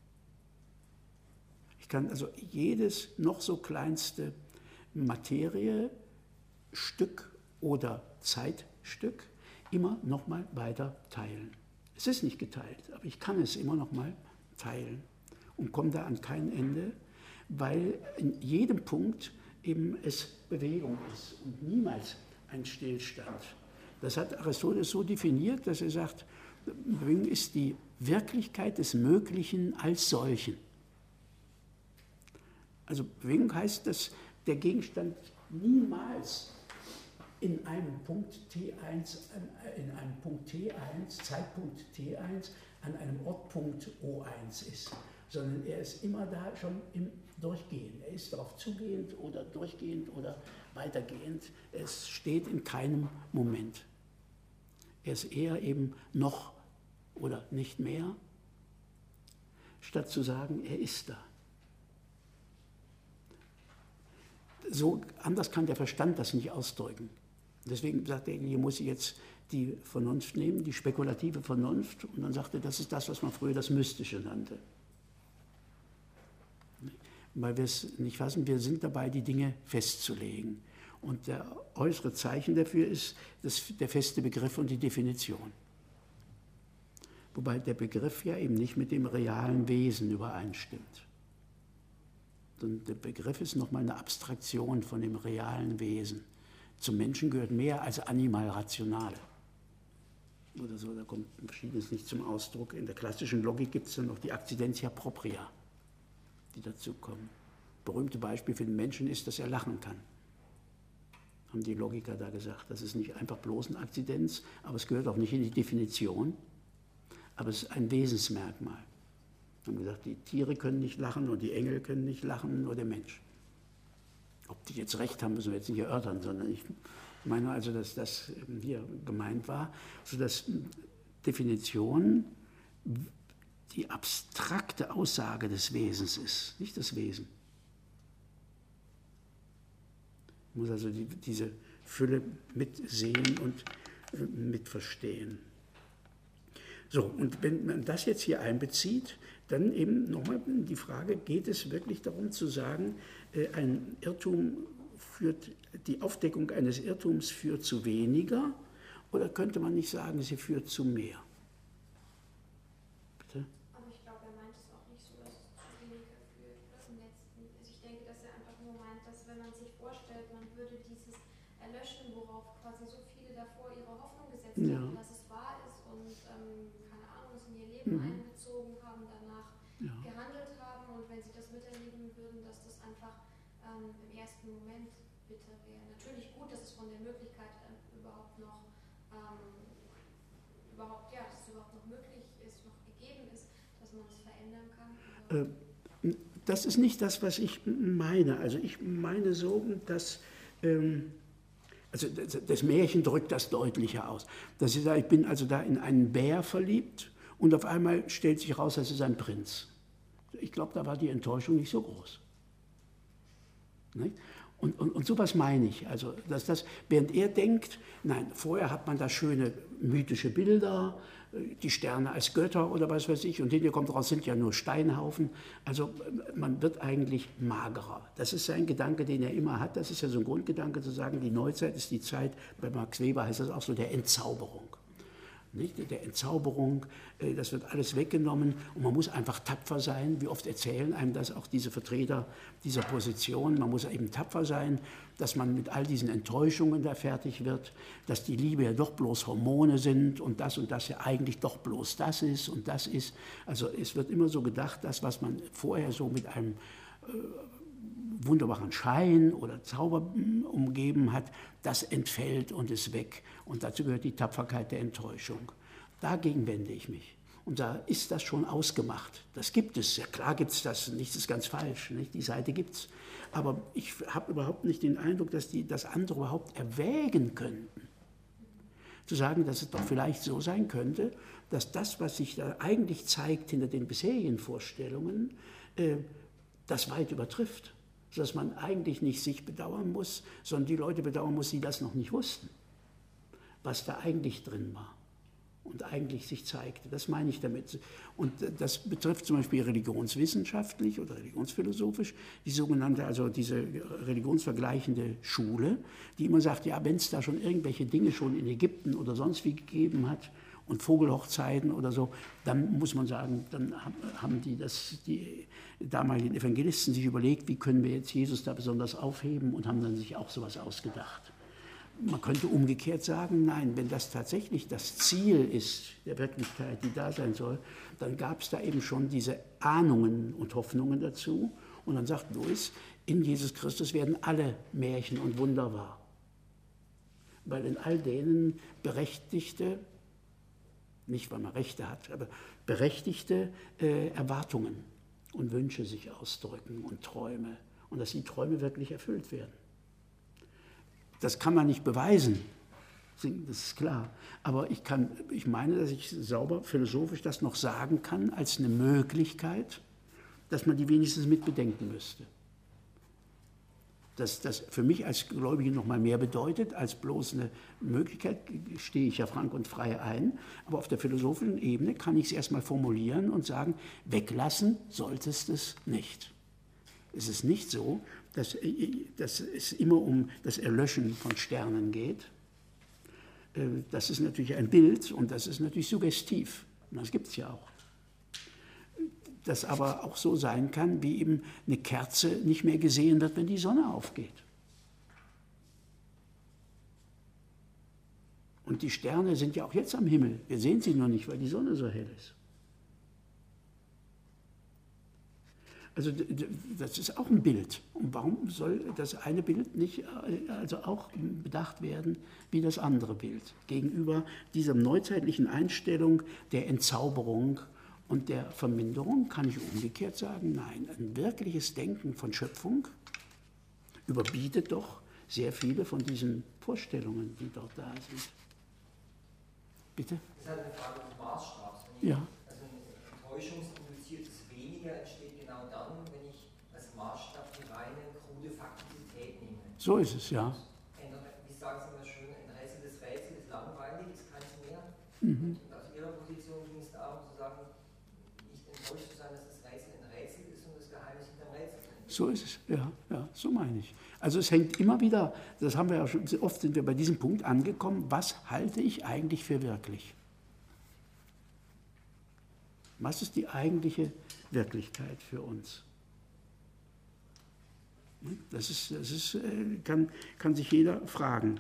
Ich kann also jedes noch so kleinste Materie, Stück oder Zeitstück immer noch mal weiter teilen. Es ist nicht geteilt, aber ich kann es immer noch mal teilen und komme da an kein Ende, weil in jedem Punkt eben es Bewegung ist und niemals ein Stillstand. Das hat Aristoteles so definiert, dass er sagt, Bewegung ist die Wirklichkeit des Möglichen als solchen. Also Bewegung heißt, dass der Gegenstand niemals in einem Punkt T1, Zeitpunkt T1, an einem Ortpunkt O1 ist, sondern er ist immer da schon im Durchgehen. Er ist darauf zugehend oder durchgehend oder weitergehend. Es steht in keinem Moment. Er ist eher eben noch oder nicht mehr, statt zu sagen, er ist da. So anders kann der Verstand das nicht ausdrücken. Deswegen sagt er, hier muss ich jetzt die Vernunft nehmen, die spekulative Vernunft, und dann sagt er, das ist das, was man früher das Mystische nannte. Weil wir es nicht fassen, wir sind dabei, die Dinge festzulegen. Und der äußere Zeichen dafür ist der feste Begriff und die Definition. Wobei der Begriff ja eben nicht mit dem realen Wesen übereinstimmt. Und der Begriff ist nochmal eine Abstraktion von dem realen Wesen. Zum Menschen gehört mehr als animal-rationale. Oder so, da kommt Verschiedenes nicht zum Ausdruck. In der klassischen Logik gibt es dann noch die Accidentia propria, die dazu kommen. Berühmte Beispiel für den Menschen ist, dass er lachen kann. Haben die Logiker da gesagt. Das ist nicht einfach bloß ein Akzidenz, aber es gehört auch nicht in die Definition. Aber es ist ein Wesensmerkmal. Haben gesagt, die Tiere können nicht lachen und die Engel können nicht lachen, nur der Mensch. Ob die jetzt recht haben, müssen wir jetzt nicht erörtern, sondern ich meine also, dass das hier gemeint war, sodass Definition die abstrakte Aussage des Wesens ist, nicht das Wesen. Man muss also diese Fülle mitsehen und mitverstehen. So, und wenn man das jetzt hier einbezieht, dann eben nochmal die Frage, geht es wirklich darum zu sagen, ein Irrtum führt, die Aufdeckung eines Irrtums führt zu weniger, oder könnte man nicht sagen, sie führt zu mehr? Bitte? Aber ich glaube, er meint es auch nicht so, dass es zu weniger führt. Im Letzten. Also ich denke, dass er einfach nur meint, dass wenn man sich vorstellt, man würde dieses erlöschen, worauf quasi so viele davor ihre Hoffnung gesetzt haben, dass es wahr ist und keine Ahnung, es in ihr Leben einbezogen haben, danach gehandelt haben, und wenn sie das miterleben würden, dass das einfach im ersten Moment bitter wäre. Natürlich gut, dass es von der Möglichkeit überhaupt noch möglich ist, noch gegeben ist, dass man es verändern kann. Das ist nicht das, was ich meine. Also ich meine so, dass also das Märchen drückt das deutlicher aus. Dass ich sage, ich bin also da in einen Bär verliebt und auf einmal stellt sich raus, das ist ein Prinz. Ich glaube, da war die Enttäuschung nicht so groß. Nicht? Und sowas meine ich. Also, dass das, während er denkt, nein, vorher hat man da schöne mythische Bilder, die Sterne als Götter oder was weiß ich, und hinterher kommt raus, sind ja nur Steinhaufen. Also man wird eigentlich magerer. Das ist sein Gedanke, den er immer hat. Das ist ja so ein Grundgedanke, zu sagen, die Neuzeit ist die Zeit, bei Max Weber heißt das auch so, der Entzauberung. Nicht? Der Entzauberung, das wird alles weggenommen und man muss einfach tapfer sein. Wie oft erzählen einem das auch diese Vertreter dieser Position? Man muss eben tapfer sein, dass man mit all diesen Enttäuschungen da fertig wird, dass die Liebe ja doch bloß Hormone sind und das ja eigentlich doch bloß das ist und das ist. Also es wird immer so gedacht, das, was man vorher so mit einem wunderbaren Schein oder Zauber umgeben hat, das entfällt und ist weg. Und dazu gehört die Tapferkeit der Enttäuschung. Dagegen wende ich mich. Und da ist das schon ausgemacht. Das gibt es. Ja, klar gibt es das. Nichts ist ganz falsch. Nicht? Die Seite gibt es. Aber ich habe überhaupt nicht den Eindruck, dass die das andere überhaupt erwägen könnten. Zu sagen, dass es doch vielleicht so sein könnte, dass das, was sich da eigentlich zeigt hinter den bisherigen Vorstellungen, das weit übertrifft. Sodass man eigentlich nicht sich bedauern muss, sondern die Leute bedauern muss, die das noch nicht wussten, was da eigentlich drin war und eigentlich sich zeigte. Das meine ich damit. Und das betrifft zum Beispiel religionswissenschaftlich oder religionsphilosophisch die sogenannte, also diese religionsvergleichende Schule, die immer sagt, ja, wenn es da schon irgendwelche Dinge schon in Ägypten oder sonst wie gegeben hat, und Vogelhochzeiten oder so, dann muss man sagen, dann haben die damaligen Evangelisten sich überlegt, wie können wir jetzt Jesus da besonders aufheben, und haben dann sich auch sowas ausgedacht. Man könnte umgekehrt sagen, nein, wenn das tatsächlich das Ziel ist der Wirklichkeit, die da sein soll, dann gab es da eben schon diese Ahnungen und Hoffnungen dazu. Und dann sagt Lewis, in Jesus Christus werden alle Märchen und Wunder wahr. Weil in all denen berechtigte, nicht weil man Rechte hat, aber berechtigte Erwartungen und Wünsche sich ausdrücken und Träume und dass die Träume wirklich erfüllt werden. Das kann man nicht beweisen, das ist klar, aber ich meine, dass ich sauber philosophisch das noch sagen kann als eine Möglichkeit, dass man die wenigstens mit bedenken müsste. Dass das für mich als Gläubige noch mal mehr bedeutet als bloß eine Möglichkeit, stehe ich ja frank und frei ein, aber auf der philosophischen Ebene kann ich es erstmal formulieren und sagen, weglassen solltest es nicht. Es ist nicht so, dass es immer um das Erlöschen von Sternen geht. Das ist natürlich ein Bild und das ist natürlich suggestiv. Das gibt es ja auch. Das aber auch so sein kann, wie eben eine Kerze nicht mehr gesehen wird, wenn die Sonne aufgeht. Und die Sterne sind ja auch jetzt am Himmel. Wir sehen sie nur nicht, weil die Sonne so hell ist. Also das ist auch ein Bild. Und warum soll das eine Bild nicht also auch bedacht werden wie das andere Bild gegenüber dieser neuzeitlichen Einstellung der Entzauberung und der Verminderung? Kann ich umgekehrt sagen, nein, ein wirkliches Denken von Schöpfung überbietet doch sehr viele von diesen Vorstellungen, die dort da sind. Bitte? Das ist halt eine Frage des Maßstabs. Ja. Also ein enttäuschungsinduziertes Weniger entsteht genau dann, wenn ich als Maßstab die reine, krude Faktizität nehme. So ist es, ja. Wie sagen Sie immer schön, ein Rätsel des Rätsels ist langweilig, ist keins mehr. Mhm. Und aus Ihrer Position ging es darum zu sagen, nicht enttäuscht zu sein, dass das Rätsel ein Rätsel ist und das Geheimnis hinterm Rätsel ist. So ist es, ja, so meine ich. Also es hängt immer wieder, das haben wir ja schon, oft sind wir bei diesem Punkt angekommen, was halte ich eigentlich für wirklich? Was ist die eigentliche Wirklichkeit für uns? Kann sich jeder fragen.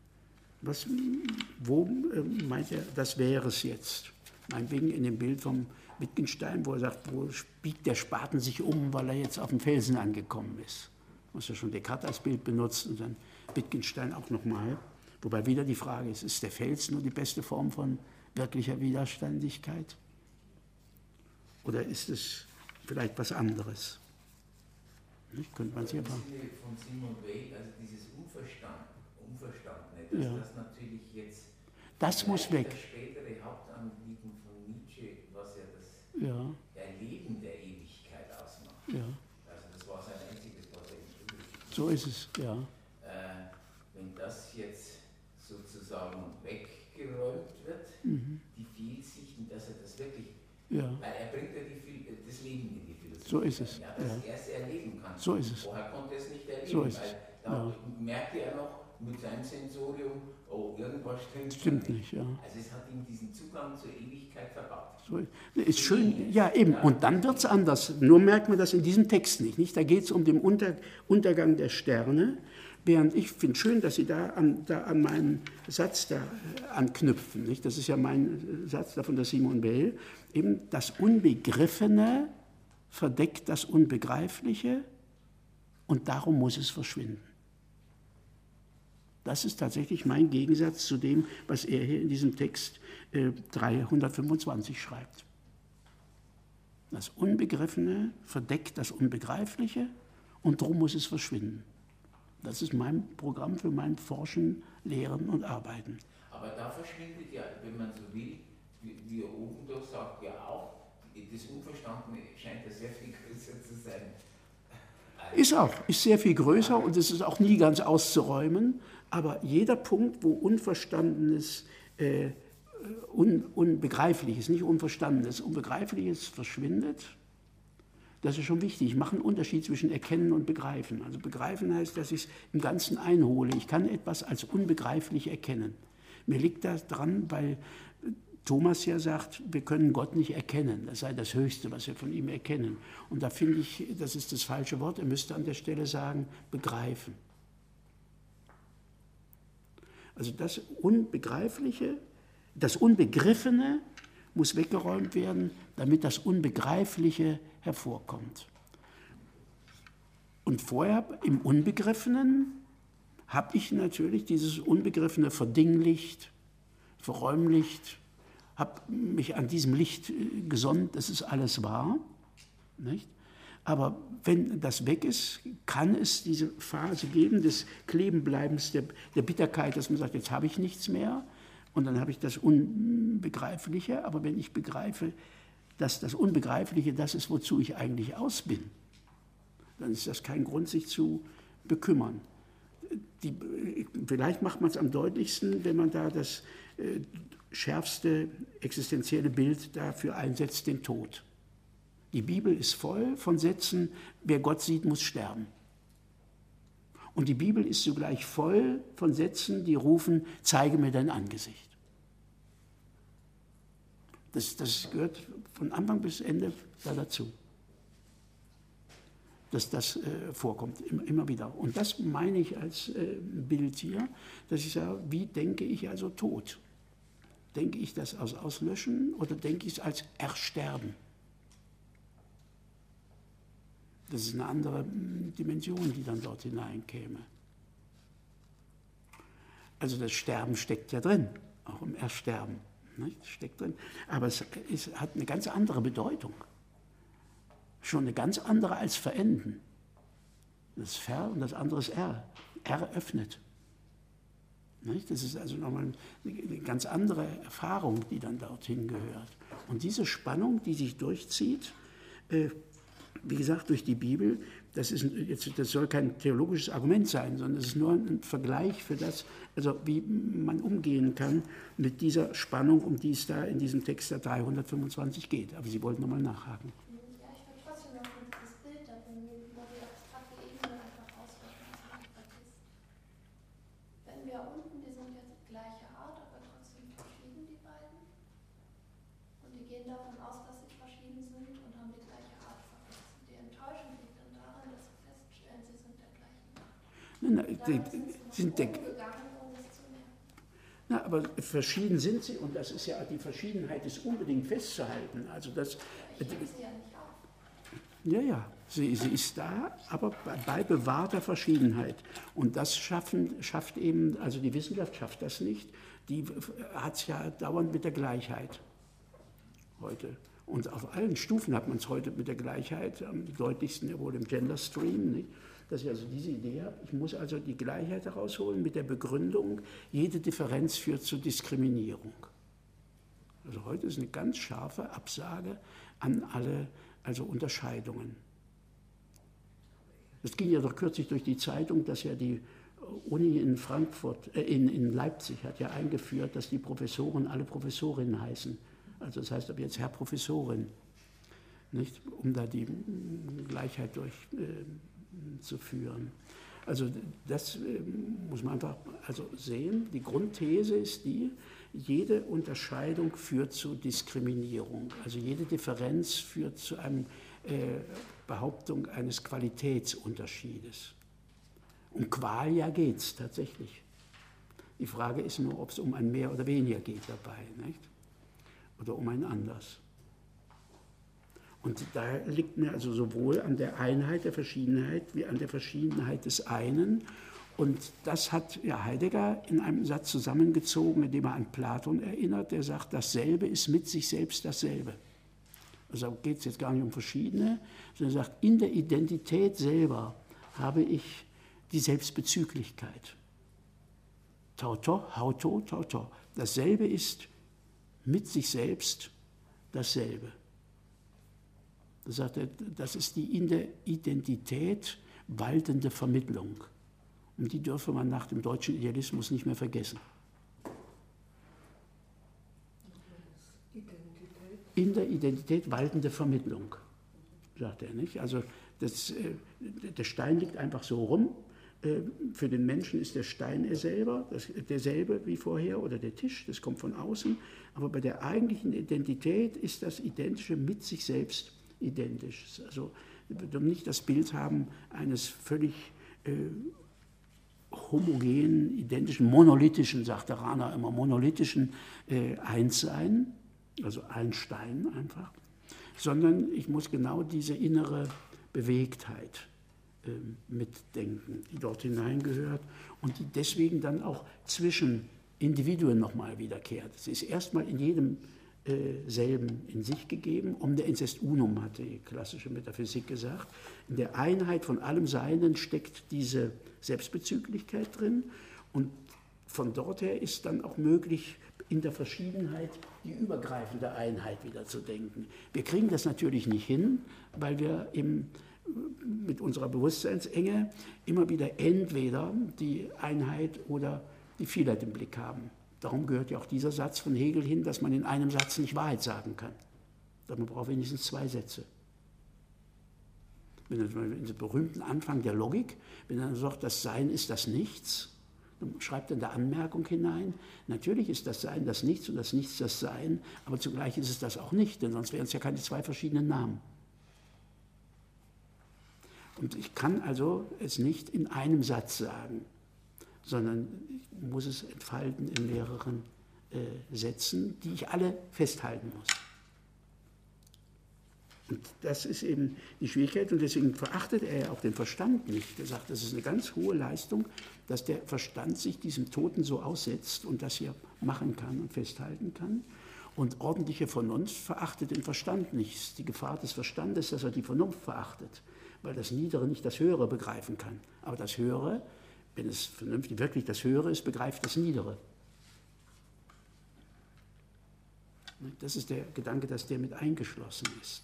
Wo meint er, das wäre es jetzt? Meinetwegen in dem Bild vom Wittgenstein, wo er sagt, wo biegt der Spaten sich um, weil er jetzt auf dem Felsen angekommen ist. Was ja schon Descartes als Bild benutzt und dann Wittgenstein auch nochmal. Wobei wieder die Frage ist der Fels nur die beste Form von wirklicher Widerständigkeit? Oder ist es vielleicht was anderes? Nicht? Könnte man sich aber... Von Simon Weil, also dieses Unverstandene, dass das natürlich jetzt... Das muss weg. Das spätere Hauptanliegen von Nietzsche, was ja das Erleben der Ewigkeit ausmacht. Ja. Also das war sein einziges, was er nicht übrig hat. So ist es, ja. Wenn das jetzt sozusagen weggeräumt wird, die Fehlsichten, dass er das wirklich... Ja. Weil er bringt ja das Leben in die Philosophie. So ist es. Ja, dass er es erleben kann. So ist es. Vorher konnte er es nicht erleben, So ist es. weil da merkte er noch mit seinem Sensorium, oh, irgendwas stimmt nicht. Ja. Also es hat ihm diesen Zugang zur Ewigkeit verbaut. So ist schön, ja eben. Und dann wird es anders. Nur merkt man das in diesem Text nicht? Da geht es um den Untergang der Sterne. Während ich finde schön, dass Sie da an meinen Satz da anknüpfen. Nicht? Das ist ja mein Satz da von der Simone Weil. Eben das Unbegriffene verdeckt das Unbegreifliche und darum muss es verschwinden. Das ist tatsächlich mein Gegensatz zu dem, was er hier in diesem Text 325 schreibt. Das Unbegriffene verdeckt das Unbegreifliche und darum muss es verschwinden. Das ist mein Programm für mein Forschen, Lehren und Arbeiten. Aber da verschwindet ja, wenn man so will, wie er oben doch sagt, ja auch, das Unverstandene scheint ja sehr viel größer zu sein. Ist sehr viel größer und es ist auch nie ganz auszuräumen, aber jeder Punkt, wo Unverstandenes, Unbegreifliches, nicht Unverstandenes, Unbegreifliches verschwindet, das ist schon wichtig. Ich mache einen Unterschied zwischen Erkennen und Begreifen. Also Begreifen heißt, dass ich es im Ganzen einhole. Ich kann etwas als unbegreiflich erkennen. Mir liegt das dran, weil Thomas ja sagt, wir können Gott nicht erkennen. Das sei das Höchste, was wir von ihm erkennen. Und da finde ich, das ist das falsche Wort. Er müsste an der Stelle sagen, begreifen. Also das Unbegreifliche, das Unbegriffene muss weggeräumt werden, damit das Unbegreifliche hervorkommt. Und vorher im Unbegriffenen habe ich natürlich dieses Unbegriffene verdinglicht, verräumlicht, habe mich an diesem Licht gesonnt, das ist alles wahr. Nicht? Aber wenn das weg ist, kann es diese Phase geben des Klebenbleibens, der Bitterkeit, dass man sagt, jetzt habe ich nichts mehr und dann habe ich das Unbegreifliche. Aber wenn ich begreife, dass das Unbegreifliche das ist, wozu ich eigentlich aus bin, dann ist das kein Grund, sich zu bekümmern. Vielleicht macht man es am deutlichsten, wenn man da das schärfste existenzielle Bild dafür einsetzt, den Tod. Die Bibel ist voll von Sätzen, wer Gott sieht, muss sterben. Und die Bibel ist zugleich voll von Sätzen, die rufen, zeige mir dein Angesicht. Das gehört von Anfang bis Ende dazu, dass das vorkommt, immer wieder. Und das meine ich als Bild hier, dass ich sage, wie denke ich also Tod? Denke ich das als Auslöschen oder denke ich es als Ersterben? Das ist eine andere Dimension, die dann dort hineinkäme. Also das Sterben steckt ja drin, auch im Ersterben. Nicht? Steckt drin. Aber es hat eine ganz andere Bedeutung. Schon eine ganz andere als verenden. Das ist Ver und das andere ist Er. Eröffnet. Nicht? Das ist also nochmal eine ganz andere Erfahrung, die dann dorthin gehört. Und diese Spannung, die sich durchzieht, wie gesagt, durch die Bibel, das soll kein theologisches Argument sein, sondern es ist nur ein Vergleich für das, also wie man umgehen kann mit dieser Spannung, um die es da in diesem Text der 325 geht. Aber Sie wollten nochmal nachhaken. Ja, ich würde trotzdem noch das Bild da bemühen, wo die abstrakte Ebene einfach auslöschen, was man vergisst. Wenn wir unten, die sind jetzt gleiche Art, aber trotzdem verschieden, die beiden. Und die gehen davon aus, dass sie verschieden sind und haben die gleiche Art vergessen. Die Enttäuschung liegt dann daran, dass sie feststellen, sie sind der gleichen Art. Aber verschieden sind sie und das ist ja, die Verschiedenheit ist unbedingt festzuhalten. Also das, ja, sie ist da, aber bei bewahrter Verschiedenheit. Und das schafft eben, also die Wissenschaft schafft das nicht, die hat es ja dauernd mit der Gleichheit heute. Und auf allen Stufen hat man es heute mit der Gleichheit, am deutlichsten ja wohl im Gender Stream, nicht? Dass ich also diese Idee habe, ich muss also die Gleichheit herausholen mit der Begründung, jede Differenz führt zur Diskriminierung. Also heute ist eine ganz scharfe Absage an alle Unterscheidungen. Es ging ja doch kürzlich durch die Zeitung, dass ja die Uni in in Leipzig hat ja eingeführt, dass die Professoren alle Professorinnen heißen. Also das heißt ab jetzt Herr Professorin, nicht? Um da die Gleichheit durchzuführen. Also das muss man einfach sehen. Die Grundthese ist die, jede Unterscheidung führt zu Diskriminierung. Also jede Differenz führt zu einer Behauptung eines Qualitätsunterschiedes. Um Qualia geht es tatsächlich. Die Frage ist nur, ob es um ein Mehr oder Weniger geht dabei, nicht? Oder um ein Anders. Und da liegt mir also sowohl an der Einheit der Verschiedenheit wie an der Verschiedenheit des einen. Und das hat ja Heidegger in einem Satz zusammengezogen, indem er an Platon erinnert, der sagt, dasselbe ist mit sich selbst dasselbe. Also geht es jetzt gar nicht um verschiedene, sondern er sagt, in der Identität selber habe ich die Selbstbezüglichkeit. Tauto, hauto, tauto. Dasselbe ist mit sich selbst dasselbe. Das sagt er, das ist die in der Identität waltende Vermittlung. Und die dürfe man nach dem deutschen Idealismus nicht mehr vergessen. In der Identität waltende Vermittlung, sagt er, nicht? Also der Stein liegt einfach so rum. Für den Menschen ist der Stein er selber, derselbe wie vorher, oder der Tisch, das kommt von außen. Aber bei der eigentlichen Identität ist das Identische mit sich selbst identisch. Also wir dürfen nicht das Bild haben eines völlig homogenen, identischen, monolithischen, sagt der Rahner immer, monolithischen Einssein, also ein Stein einfach, sondern ich muss genau diese innere Bewegtheit mitdenken, die dort hineingehört und die deswegen dann auch zwischen Individuen nochmal wiederkehrt. Sie ist erstmal in jedem selben in sich gegeben. Omne ens est unum, hat die klassische Metaphysik gesagt. In der Einheit von allem Seinen steckt diese Selbstbezüglichkeit drin und von dort her ist dann auch möglich, in der Verschiedenheit die übergreifende Einheit wieder zu denken. Wir kriegen das natürlich nicht hin, weil wir mit unserer Bewusstseinsenge immer wieder entweder die Einheit oder die Vielheit im Blick haben. Darum gehört ja auch dieser Satz von Hegel hin, dass man in einem Satz nicht Wahrheit sagen kann. Man braucht wenigstens 2 Sätze. Wenn in dem berühmten Anfang der Logik, wenn er sagt, das Sein ist das Nichts, dann schreibt er in der Anmerkung hinein, natürlich ist das Sein das Nichts und das Nichts das Sein, aber zugleich ist es das auch nicht, denn sonst wären es ja keine 2 verschiedenen Namen. Und ich kann also es nicht in einem Satz sagen, sondern ich muss es entfalten in mehreren Sätzen, die ich alle festhalten muss. Und das ist eben die Schwierigkeit und deswegen verachtet er ja auch den Verstand nicht. Er sagt, das ist eine ganz hohe Leistung, dass der Verstand sich diesem Toten so aussetzt und das hier machen kann und festhalten kann. Und ordentliche Vernunft verachtet den Verstand nicht. Es ist die Gefahr des Verstandes, dass er die Vernunft verachtet, weil das Niedere nicht das Höhere begreifen kann. Aber das Höhere, wenn es vernünftig wirklich das Höhere ist, begreift das Niedere. Das ist der Gedanke, dass der mit eingeschlossen ist.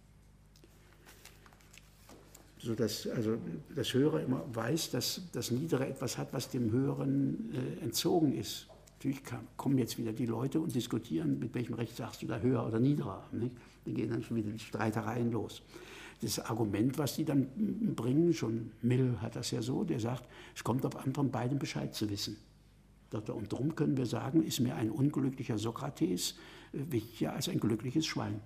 Sodass also das Höhere immer weiß, dass das Niedere etwas hat, was dem Höheren entzogen ist. Natürlich kommen jetzt wieder die Leute und diskutieren, mit welchem Recht sagst du da höher oder niedriger. Nicht? Dann gehen dann schon wieder die Streitereien los. Das Argument, was die dann bringen, schon Mill hat das ja so, der sagt, es kommt auf an, von beidem Bescheid zu wissen. Und darum können wir sagen, ist mir ein unglücklicher Sokrates wichtiger als ein glückliches Schwein.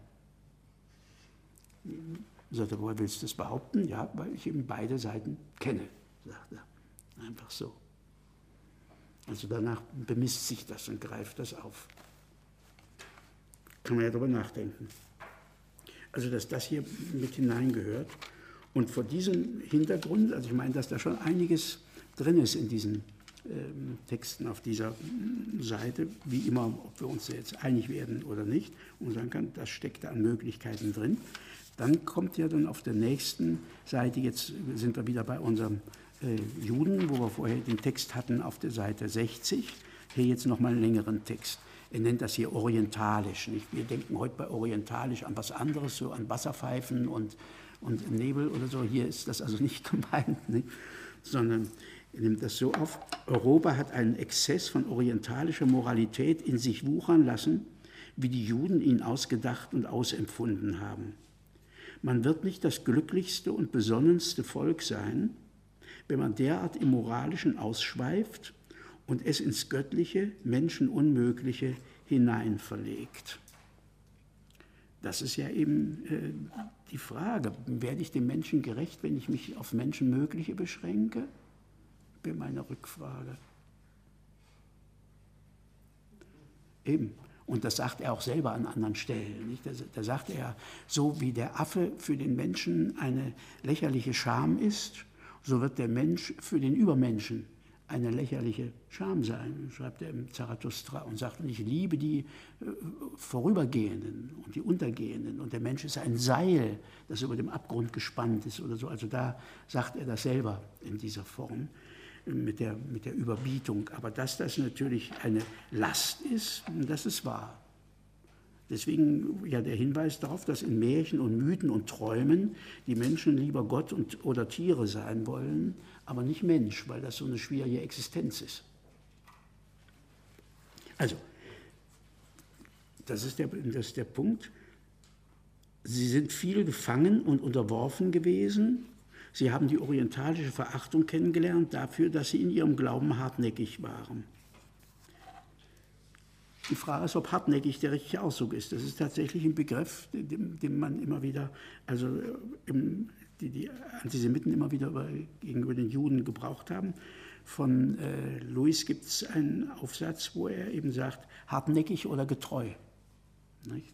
Sagt er, woher willst du das behaupten? Ja, weil ich eben beide Seiten kenne, sagt er. Einfach so. Also danach bemisst sich das und greift das auf. Kann man ja darüber nachdenken. Also dass das hier mit hineingehört. Und vor diesem Hintergrund, also ich meine, dass da schon einiges drin ist in diesen Texten auf dieser Seite, wie immer, ob wir uns jetzt einig werden oder nicht, und sagen kann, das steckt da an Möglichkeiten drin. Dann kommt ja dann auf der nächsten Seite, jetzt sind wir wieder bei unserem Juden, wo wir vorher den Text hatten auf der Seite 60, hier jetzt nochmal einen längeren Text. Er nennt das hier orientalisch. Nicht? Wir denken heute bei orientalisch an was anderes, so an Wasserpfeifen und Nebel oder so. Hier ist das also nicht gemeint, nicht? Sondern er nimmt das so auf. Europa hat einen Exzess von orientalischer Moralität in sich wuchern lassen, wie die Juden ihn ausgedacht und ausempfunden haben. Man wird nicht das glücklichste und besonnenste Volk sein, wenn man derart im Moralischen ausschweift und es ins Göttliche, Menschenunmögliche hinein verlegt. Das ist ja eben die Frage, werde ich dem Menschen gerecht, wenn ich mich auf Menschenmögliche beschränke? Wäre meine Rückfrage. Eben. Und das sagt er auch selber an anderen Stellen. Nicht? Da sagt er, so wie der Affe für den Menschen eine lächerliche Scham ist, so wird der Mensch für den Übermenschen eine lächerliche Scham sein, schreibt er im Zarathustra und sagt, und ich liebe die Vorübergehenden und die Untergehenden und der Mensch ist ein Seil, das über dem Abgrund gespannt ist oder so. Also da sagt er das selber in dieser Form mit der Überbietung. Aber dass das natürlich eine Last ist, das ist wahr. Deswegen ja der Hinweis darauf, dass in Märchen und Mythen und Träumen die Menschen lieber Gott oder Tiere sein wollen, aber nicht Mensch, weil das so eine schwierige Existenz ist. Also, das ist der Punkt. Sie sind viel gefangen und unterworfen gewesen. Sie haben die orientalische Verachtung kennengelernt dafür, dass sie in ihrem Glauben hartnäckig waren. Die Frage ist, ob hartnäckig der richtige Ausdruck ist. Das ist tatsächlich ein Begriff, den man immer wieder, also die Antisemiten immer wieder gegenüber den Juden gebraucht haben. Von Lewis gibt es einen Aufsatz, wo er eben sagt, hartnäckig oder getreu. Nicht?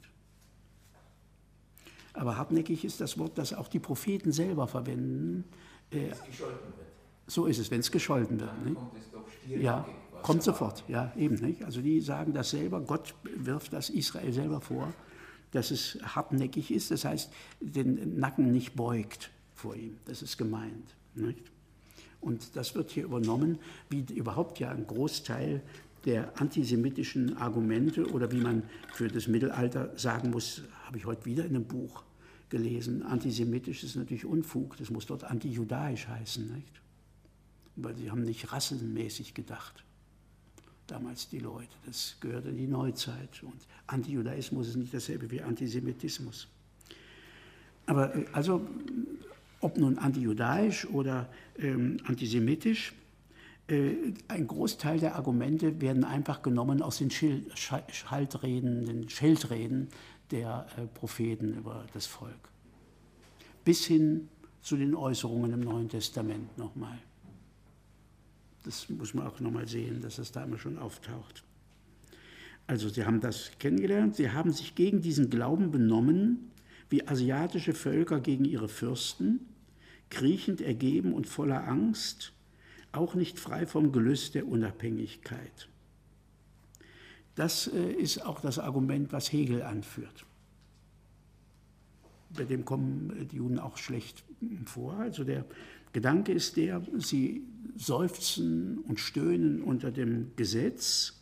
Aber hartnäckig ist das Wort, das auch die Propheten selber verwenden. Wenn es gescholten wird. So ist es, wenn es gescholten wird. Dann nicht? kommt es doch stiernackig. Ja, Kommt sofort, ja, eben. Nicht? Also die sagen das selber, Gott wirft das Israel selber vor, dass es hartnäckig ist, das heißt, den Nacken nicht beugt vor ihm. Das ist gemeint. Nicht? Und das wird hier übernommen, wie überhaupt ja ein Großteil der antisemitischen Argumente oder wie man für das Mittelalter sagen muss, habe ich heute wieder in einem Buch gelesen, antisemitisch ist natürlich Unfug, das muss dort antijudaisch heißen, nicht? Weil sie haben nicht rassenmäßig gedacht, damals die Leute, das gehört in die Neuzeit und Antijudaismus ist nicht dasselbe wie Antisemitismus. Aber also, ob nun antijudaisch oder antisemitisch, ein Großteil der Argumente werden einfach genommen aus den Scheldreden der Propheten über das Volk. Bis hin zu den Äußerungen im Neuen Testament nochmal. Das muss man auch nochmal sehen, dass das da immer schon auftaucht. Also sie haben das kennengelernt, sie haben sich gegen diesen Glauben benommen, wie asiatische Völker gegen ihre Fürsten, kriechend ergeben und voller Angst, auch nicht frei vom Gelüst der Unabhängigkeit. Das ist auch das Argument, was Hegel anführt. Bei dem kommen die Juden auch schlecht vor. Also der Gedanke ist der, sie seufzen und stöhnen unter dem Gesetz,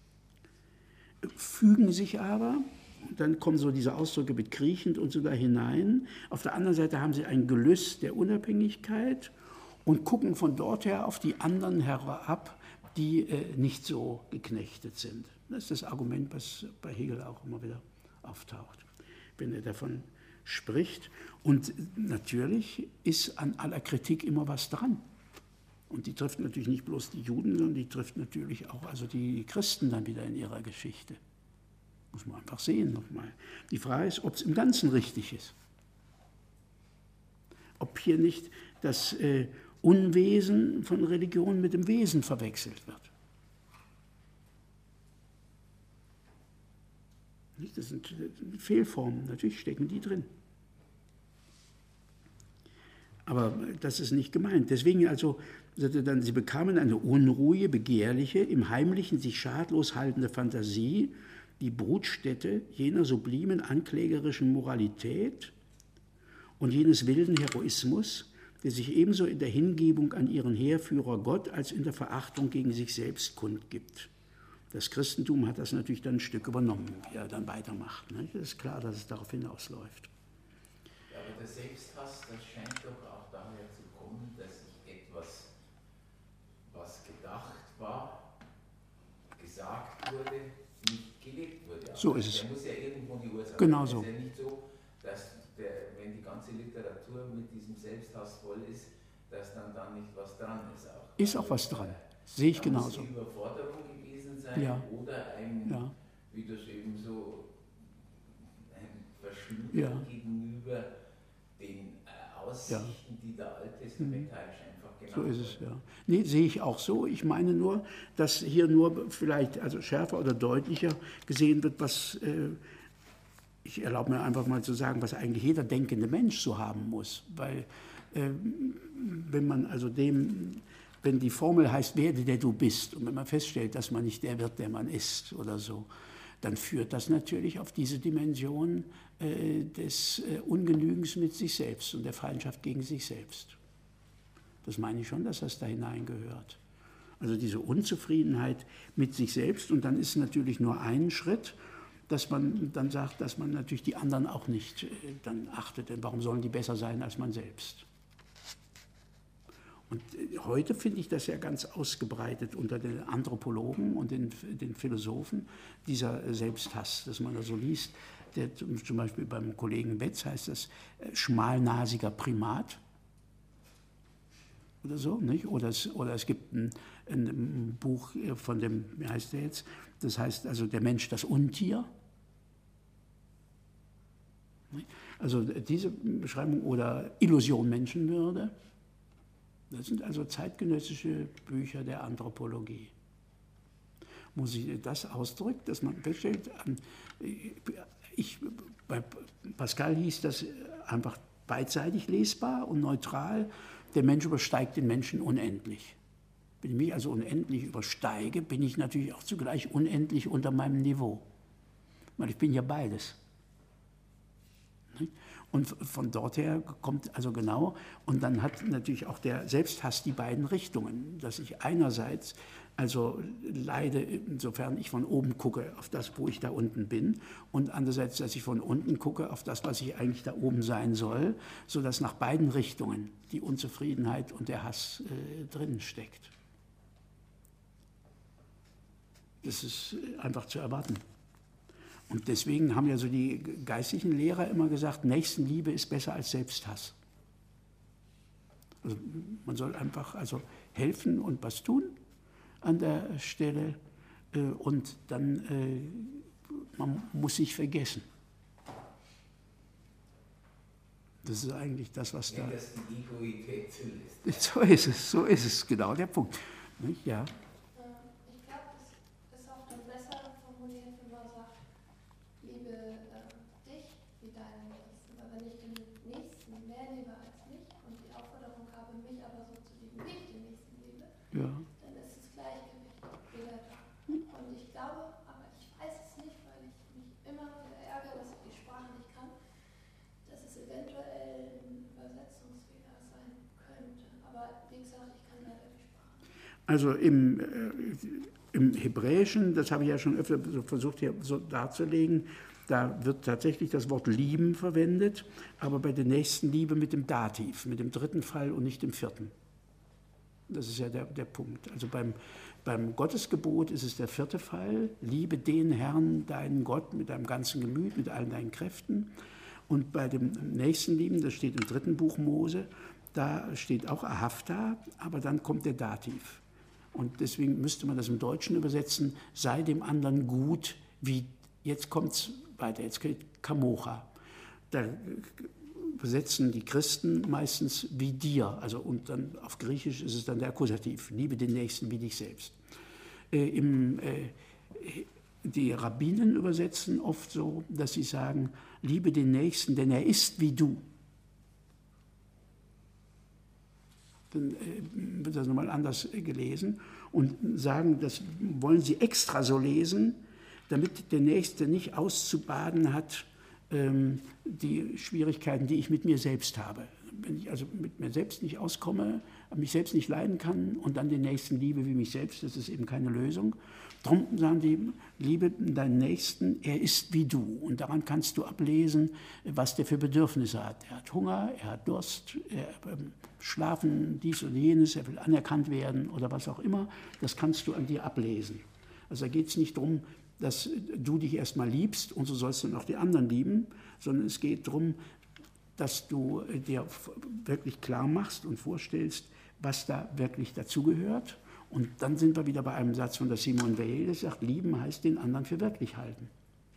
fügen sich aber, und dann kommen so diese Ausdrücke mit kriechend und so da hinein. Auf der anderen Seite haben sie ein Gelüst der Unabhängigkeit und gucken von dort her auf die anderen herab, die nicht so geknechtet sind. Das ist das Argument, was bei Hegel auch immer wieder auftaucht, wenn er davon spricht. Und natürlich ist an aller Kritik immer was dran. Und die trifft natürlich nicht bloß die Juden, sondern die trifft natürlich auch also die Christen dann wieder in ihrer Geschichte. Muss man einfach sehen nochmal. Die Frage ist, ob es im Ganzen richtig ist. Ob hier nicht das Unwesen von Religion mit dem Wesen verwechselt wird. Das sind Fehlformen, natürlich stecken die drin. Aber das ist nicht gemeint. Deswegen also, sie bekamen eine unruhige, begehrliche, im Heimlichen sich schadlos haltende Fantasie, die Brutstätte jener sublimen anklägerischen Moralität und jenes wilden Heroismus, der sich ebenso in der Hingebung an ihren Heerführer Gott als in der Verachtung gegen sich selbst kundgibt. Das Christentum hat das natürlich dann ein Stück übernommen, wie er dann weitermacht. Ne? Das ist klar, dass es darauf hinausläuft. Ja, aber der Selbsthass, das scheint doch auch daher zu kommen, dass sich etwas, was gedacht war, gesagt wurde, nicht gelebt wurde. So ist es. Der muss ja irgendwo die Ursache genau haben. so. Es ist ja nicht so, dass wenn die ganze Literatur mit diesem Selbsthass voll ist, dass dann nicht was dran ist. Ist auch was dran. Sehe ich genauso. Muss Überforderung gewesen sein ja. oder ein, ja. wie das eben so, ein Verschlucken ja. gegenüber den Aussichten, die der alttestamentarisch einfach genannt So ist es, ja. Nee, sehe ich auch so. Ich meine nur, dass hier nur vielleicht also schärfer oder deutlicher gesehen wird, was, ich erlaube mir einfach mal zu sagen, was eigentlich jeder denkende Mensch so haben muss. Weil wenn man also wenn die Formel heißt, werde der du bist, und wenn man feststellt, dass man nicht der wird, der man ist oder so, dann führt das natürlich auf diese Dimension des Ungenügens mit sich selbst und der Feindschaft gegen sich selbst. Das meine ich schon, dass das da hineingehört. Also diese Unzufriedenheit mit sich selbst, und dann ist natürlich nur ein Schritt, dass man dann sagt, dass man natürlich die anderen auch nicht dann achtet, denn warum sollen die besser sein als man selbst? Und heute finde ich das ja ganz ausgebreitet unter den Anthropologen und den Philosophen, dieser Selbsthass, dass man da so liest. Zum Beispiel beim Kollegen Wetz heißt das schmalnasiger Primat oder so, nicht? Oder es gibt ein Buch von dem, wie heißt der jetzt? Das heißt also der Mensch, das Untier. Also diese Beschreibung oder Illusion Menschenwürde. Das sind also zeitgenössische Bücher der Anthropologie. Wo sich das ausdrückt, dass man feststellt, bei Pascal hieß das einfach beidseitig lesbar und neutral, der Mensch übersteigt den Menschen unendlich. Wenn ich mich also unendlich übersteige, bin ich natürlich auch zugleich unendlich unter meinem Niveau. Weil ich bin ja beides. Und von dort her kommt also genau, und dann hat natürlich auch der Selbsthass die beiden Richtungen, dass ich einerseits also leide, insofern ich von oben gucke auf das, wo ich da unten bin, und andererseits, dass ich von unten gucke auf das, was ich eigentlich da oben sein soll, sodass nach beiden Richtungen die Unzufriedenheit und der Hass drin steckt. Das ist einfach zu erwarten. Und deswegen haben ja so die geistlichen Lehrer immer gesagt, Nächstenliebe ist besser als Selbsthass. Also man soll einfach also helfen und was tun an der Stelle und dann man muss sich vergessen. Das ist eigentlich das, was da... dass die Egoität zulässt. So ist es, genau der Punkt. Nicht? Ja. Ich glaube, es ist auch dann besser formuliert, wenn man sagt, liebe dich wie deinen Nächsten. Weil wenn ich den Nächsten mehr liebe als mich und die Aufforderung habe, mich aber so zu lieben, wie ich den Nächsten liebe, Ja. dann ist das Gleichgewicht wieder da. Und ich glaube, aber ich weiß es nicht, weil ich mich immer wieder ärgere, dass ich die Sprache nicht kann, dass es eventuell ein Übersetzungsfehler sein könnte. Aber wie gesagt, ich kann leider die Sprache nicht. Also im Hebräischen, das habe ich ja schon öfter versucht hier so darzulegen, da wird tatsächlich das Wort lieben verwendet, aber bei der Nächstenliebe mit dem Dativ, mit dem dritten Fall und nicht dem vierten. Das ist ja der Punkt. Also beim Gottesgebot ist es der vierte Fall, liebe den Herrn, deinen Gott, mit deinem ganzen Gemüt, mit allen deinen Kräften. Und bei dem Nächstenlieben, das steht im 3. Buch Mose, da steht auch Ahavta, aber dann kommt der Dativ. Und deswegen müsste man das im Deutschen übersetzen, sei dem anderen gut, wie, jetzt kommt es weiter, jetzt geht Kamocha. Da übersetzen die Christen meistens wie dir, also und dann auf Griechisch ist es dann der Akkusativ, liebe den Nächsten wie dich selbst. Die Rabbinen übersetzen oft so, dass sie sagen, liebe den Nächsten, denn er ist wie du. Dann wird das nochmal anders gelesen und sagen, das wollen sie extra so lesen, damit der Nächste nicht auszubaden hat, die Schwierigkeiten, die ich mit mir selbst habe. Wenn ich also mit mir selbst nicht auskomme, mich selbst nicht leiden kann und dann den Nächsten liebe wie mich selbst, das ist eben keine Lösung. Darum sagen die, liebe deinen Nächsten, er ist wie du. Und daran kannst du ablesen, was der für Bedürfnisse hat. Er hat Hunger, er hat Durst, er schlafen, dies und jenes, er will anerkannt werden oder was auch immer. Das kannst du an dir ablesen. Also da geht es nicht darum, dass du dich erstmal liebst und so sollst du dann auch die anderen lieben, sondern es geht darum, dass du dir wirklich klar machst und vorstellst, was da wirklich dazugehört. Und dann sind wir wieder bei einem Satz von der Simone Weil, der sagt, lieben heißt den anderen für wirklich halten.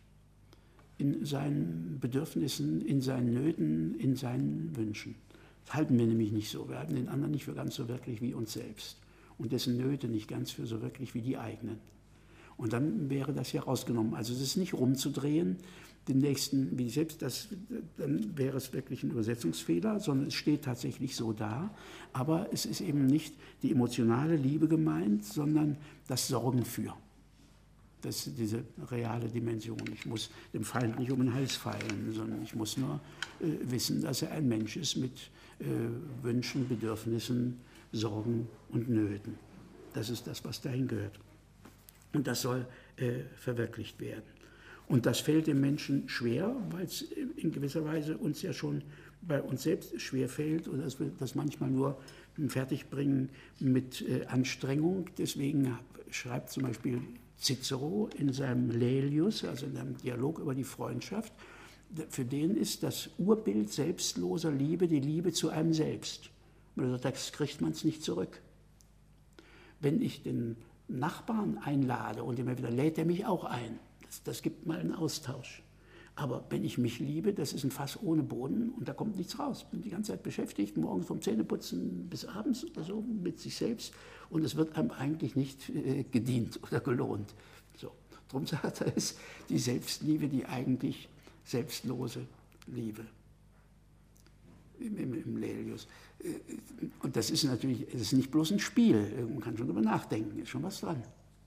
In seinen Bedürfnissen, in seinen Nöten, in seinen Wünschen. Das halten wir nämlich nicht so. Wir halten den anderen nicht für ganz so wirklich wie uns selbst. Und dessen Nöte nicht ganz für so wirklich wie die eigenen. Und dann wäre das hier rausgenommen. Also es ist nicht rumzudrehen, den Nächsten wie selbst, dann wäre es wirklich ein Übersetzungsfehler, sondern es steht tatsächlich so da. Aber es ist eben nicht die emotionale Liebe gemeint, sondern das Sorgen für. Das ist diese reale Dimension. Ich muss dem Feind nicht um den Hals fallen, sondern ich muss nur wissen, dass er ein Mensch ist mit Wünschen, Bedürfnissen, Sorgen und Nöten. Das ist das, was dahin gehört. Und das soll verwirklicht werden. Und das fällt dem Menschen schwer, weil es in gewisser Weise uns ja schon bei uns selbst schwer fällt oder dass wir das manchmal nur fertigbringen mit Anstrengung. Deswegen schreibt zum Beispiel Cicero in seinem Laelius, also in einem Dialog über die Freundschaft, für den ist das Urbild selbstloser Liebe die Liebe zu einem selbst. Und das kriegt man es nicht zurück. Wenn ich den Nachbarn einlade und immer wieder lädt er mich auch ein. Das gibt mal einen Austausch. Aber wenn ich mich liebe, das ist ein Fass ohne Boden und da kommt nichts raus. Ich bin die ganze Zeit beschäftigt, morgens vom Zähneputzen bis abends oder so mit sich selbst und es wird einem eigentlich nicht gedient oder gelohnt. So. Darum sagt er, ist die Selbstliebe die eigentlich selbstlose Liebe. im Laelius. Und das ist natürlich, es ist nicht bloß ein Spiel, man kann schon darüber nachdenken, ist schon was dran.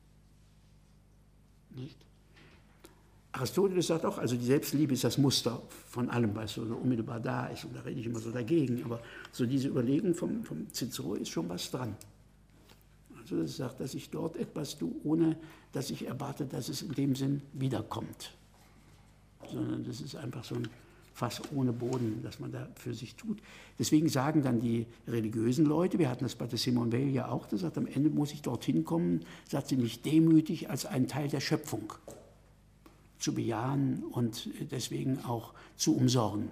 Nicht? Aristoteles sagt auch, also die Selbstliebe ist das Muster von allem, was so unmittelbar da ist, und da rede ich immer so dagegen, aber so diese Überlegung vom Cicero ist schon was dran. Also das sagt, dass ich dort etwas tue, ohne dass ich erwarte, dass es in dem Sinn wiederkommt. Sondern das ist einfach so ein Fass ohne Boden, das man da für sich tut. Deswegen sagen dann die religiösen Leute, wir hatten das bei der Simone Weil ja auch, das sagt, am Ende muss ich dorthin kommen, sagt sie, nicht demütig als ein Teil der Schöpfung zu bejahen und deswegen auch zu umsorgen.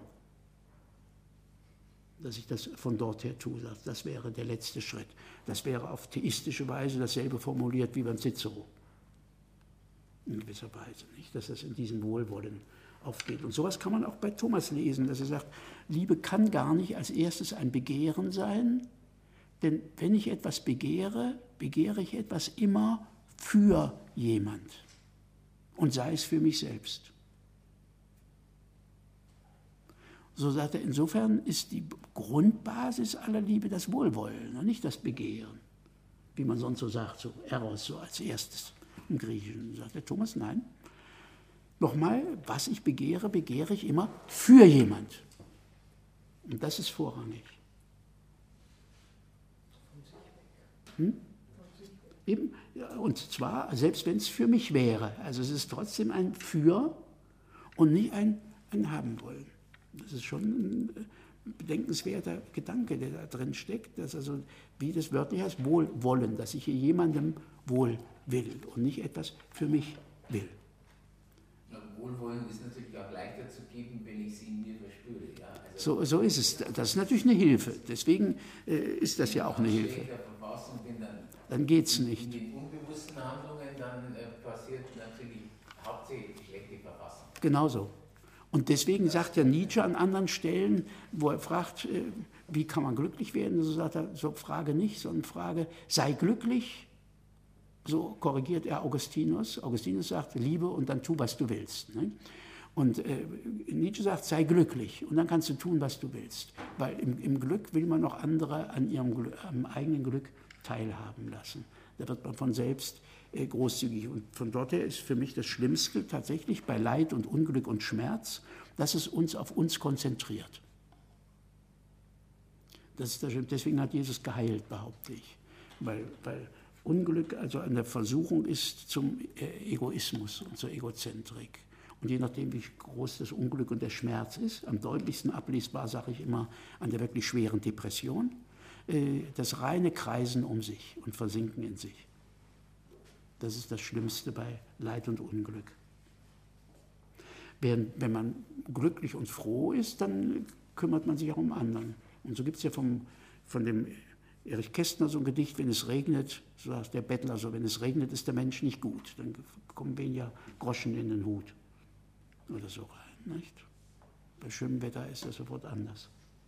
Dass ich das von dort her tue, das wäre der letzte Schritt. Das wäre auf theistische Weise dasselbe formuliert wie beim Cicero. In gewisser Weise, nicht? Dass das in diesem Wohlwollen aufgeht. Und sowas kann man auch bei Thomas lesen, dass er sagt, Liebe kann gar nicht als erstes ein Begehren sein, denn wenn ich etwas begehre, begehre ich etwas immer für jemand. Und sei es für mich selbst. So sagt er, insofern ist die Grundbasis aller Liebe das Wohlwollen und nicht das Begehren. Wie man sonst so sagt, so Eros so als erstes im Griechischen. Sagt der Thomas, nein. Nochmal, was ich begehre, begehre ich immer für jemand. Und das ist vorrangig. Eben, ja, und zwar, selbst wenn es für mich wäre. Also es ist trotzdem ein Für und nicht ein Haben wollen. Das ist schon ein bedenkenswerter Gedanke, der da drin steckt, dass also, wie das wörtlich heißt, Wohlwollen, dass ich hier jemandem wohl will und nicht etwas für mich will. Wohlwollen ist natürlich auch leichter zu geben, wenn ich sie in mir verspüre. Ja? Also So ist es. Das ist natürlich eine Hilfe. Deswegen ist das ja auch eine Hilfe. Dann geht es nicht. In den unbewussten Handlungen dann passiert natürlich hauptsächlich schlechte Verfassung. Genauso. Und deswegen sagt ja Nietzsche an anderen Stellen, wo er fragt, wie kann man glücklich werden, so sagt er, so frage nicht, sondern frage, sei glücklich. So korrigiert er Augustinus. Augustinus sagt, liebe und dann tu, was du willst. Ne? Und Nietzsche sagt, sei glücklich und dann kannst du tun, was du willst. Weil im Glück will man noch andere an am eigenen Glück teilhaben lassen. Da wird man von selbst großzügig. Und von dort her ist für mich das Schlimmste tatsächlich bei Leid und Unglück und Schmerz, dass es uns auf uns konzentriert. Das ist das, deswegen hat Jesus geheilt, behaupte ich. Weil Unglück also eine Versuchung ist zum Egoismus und zur Egozentrik. Und je nachdem, wie groß das Unglück und der Schmerz ist, am deutlichsten ablesbar, sage ich immer, an der wirklich schweren Depression, das reine Kreisen um sich und Versinken in sich. Das ist das Schlimmste bei Leid und Unglück. Wenn man glücklich und froh ist, dann kümmert man sich auch um anderen. Und so gibt es ja von dem Erich Kästner so ein Gedicht, wenn es regnet, so sagt der Bettler so, wenn es regnet, ist der Mensch nicht gut. Dann kommen weniger Groschen in den Hut oder so rein. Nicht? Bei schönem Wetter ist das sofort anders.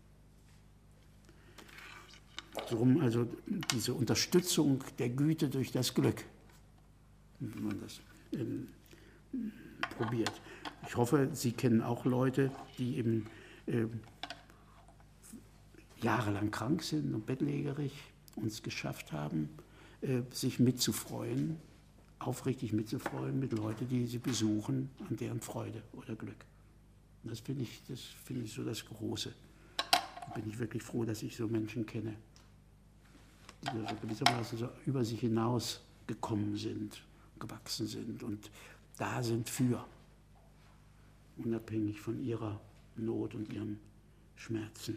Darum also diese Unterstützung der Güte durch das Glück, wenn man das probiert. Ich hoffe, Sie kennen auch Leute, die eben jahrelang krank sind und bettlägerig uns geschafft haben, sich mitzufreuen, aufrichtig mitzufreuen mit Leuten, die sie besuchen, an deren Freude oder Glück. Und das finde ich so das Große. Da bin ich wirklich froh, dass ich so Menschen kenne, die so gewissermaßen so über sich hinaus gekommen sind, gewachsen sind und da sind für, unabhängig von ihrer Not und ihren Schmerzen.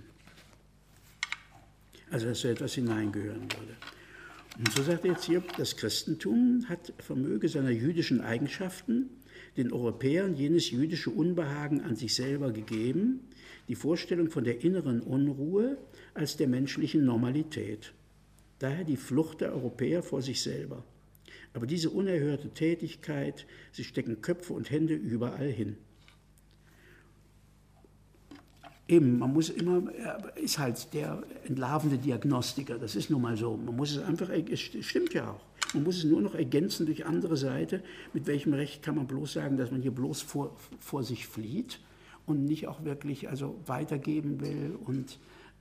Also dass so etwas hineingehören würde. Und so sagt er jetzt hier, das Christentum hat vermöge seiner jüdischen Eigenschaften den Europäern jenes jüdische Unbehagen an sich selber gegeben, die Vorstellung von der inneren Unruhe als der menschlichen Normalität. Daher die Flucht der Europäer vor sich selber. Aber diese unerhörte Tätigkeit, sie stecken Köpfe und Hände überall hin. Eben, man muss immer, er ist halt der entlarvende Diagnostiker, das ist nun mal so. Man muss es einfach, es stimmt ja auch, man muss es nur noch ergänzen durch andere Seite. Mit welchem Recht kann man bloß sagen, dass man hier bloß vor sich flieht und nicht auch wirklich also weitergeben will und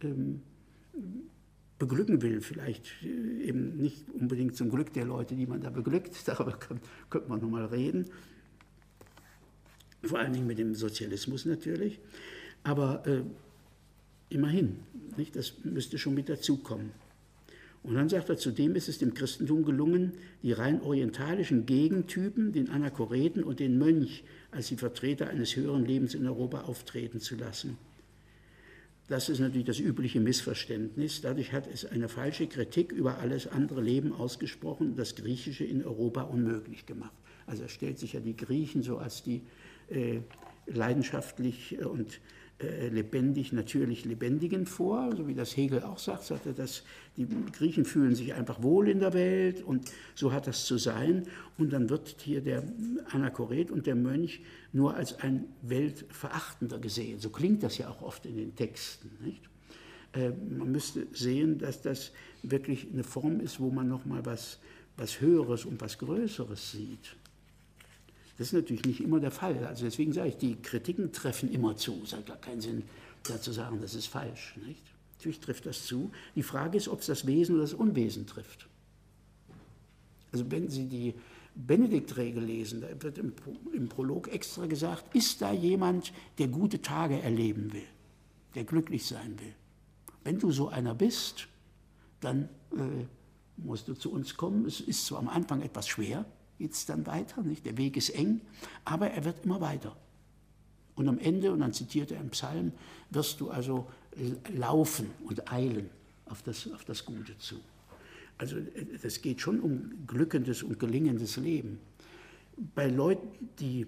beglücken will, vielleicht eben nicht unbedingt zum Glück der Leute, die man da beglückt, darüber könnte man nochmal reden, vor allen Dingen mit dem Sozialismus natürlich, aber immerhin, nicht? Das müsste schon mit dazukommen. Und dann sagt er, zudem ist es dem Christentum gelungen, die rein orientalischen Gegentypen, den Anachoreten und den Mönch, als die Vertreter eines höheren Lebens in Europa auftreten zu lassen. Das ist natürlich das übliche Missverständnis. Dadurch hat es eine falsche Kritik über alles andere Leben ausgesprochen und das Griechische in Europa unmöglich gemacht. Also er stellt sich ja die Griechen so als die leidenschaftlich und lebendig, natürlich Lebendigen vor, so wie das Hegel auch sagt er, dass die Griechen fühlen sich einfach wohl in der Welt und so hat das zu sein. Und dann wird hier der Anachoret und der Mönch nur als ein Weltverachtender gesehen. So klingt das ja auch oft in den Texten, nicht? Man müsste sehen, dass das wirklich eine Form ist, wo man nochmal was Höheres und was Größeres sieht. Das ist natürlich nicht immer der Fall. Also deswegen sage ich, die Kritiken treffen immer zu. Es hat gar keinen Sinn, da zu sagen, das ist falsch. Nicht? Natürlich trifft das zu. Die Frage ist, ob es das Wesen oder das Unwesen trifft. Also wenn Sie die Benediktregel lesen, da wird im Prolog extra gesagt, ist da jemand, der gute Tage erleben will, der glücklich sein will. Wenn du so einer bist, dann musst du zu uns kommen. Es ist zwar am Anfang etwas schwer, geht es dann weiter, nicht? Der Weg ist eng, aber er wird immer weiter. Und am Ende, und dann zitiert er im Psalm, wirst du also laufen und eilen auf das Gute zu. Also das geht schon um glückendes und gelingendes Leben. Bei Leuten, die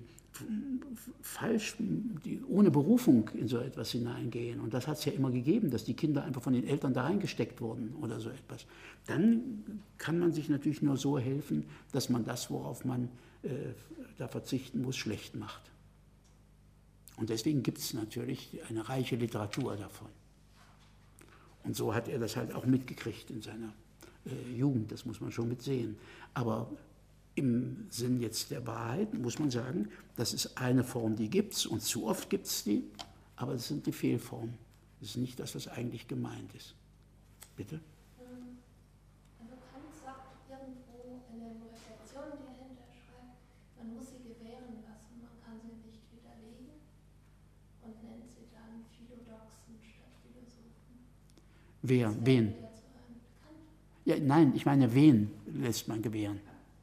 ohne Berufung in so etwas hineingehen, und das hat es ja immer gegeben, dass die Kinder einfach von den Eltern da reingesteckt wurden oder so etwas, dann kann man sich natürlich nur so helfen, dass man das, worauf man da verzichten muss, schlecht macht. Und deswegen gibt es natürlich eine reiche Literatur davon. Und so hat er das halt auch mitgekriegt in seiner Jugend, das muss man schon mitsehen. Aber im Sinn jetzt der Wahrheit muss man sagen, das ist eine Form, die gibt es und zu oft gibt es die, aber es sind die Fehlformen. Das ist nicht das, was eigentlich gemeint ist. Bitte? Also Kant sagt irgendwo in der Reflexion, die er hinterschreibt, man muss sie gewähren lassen, man kann sie nicht widerlegen und nennt sie dann Philodoxen statt Philosophen. Wen? Ja, nein, ich meine, wen lässt man gewähren?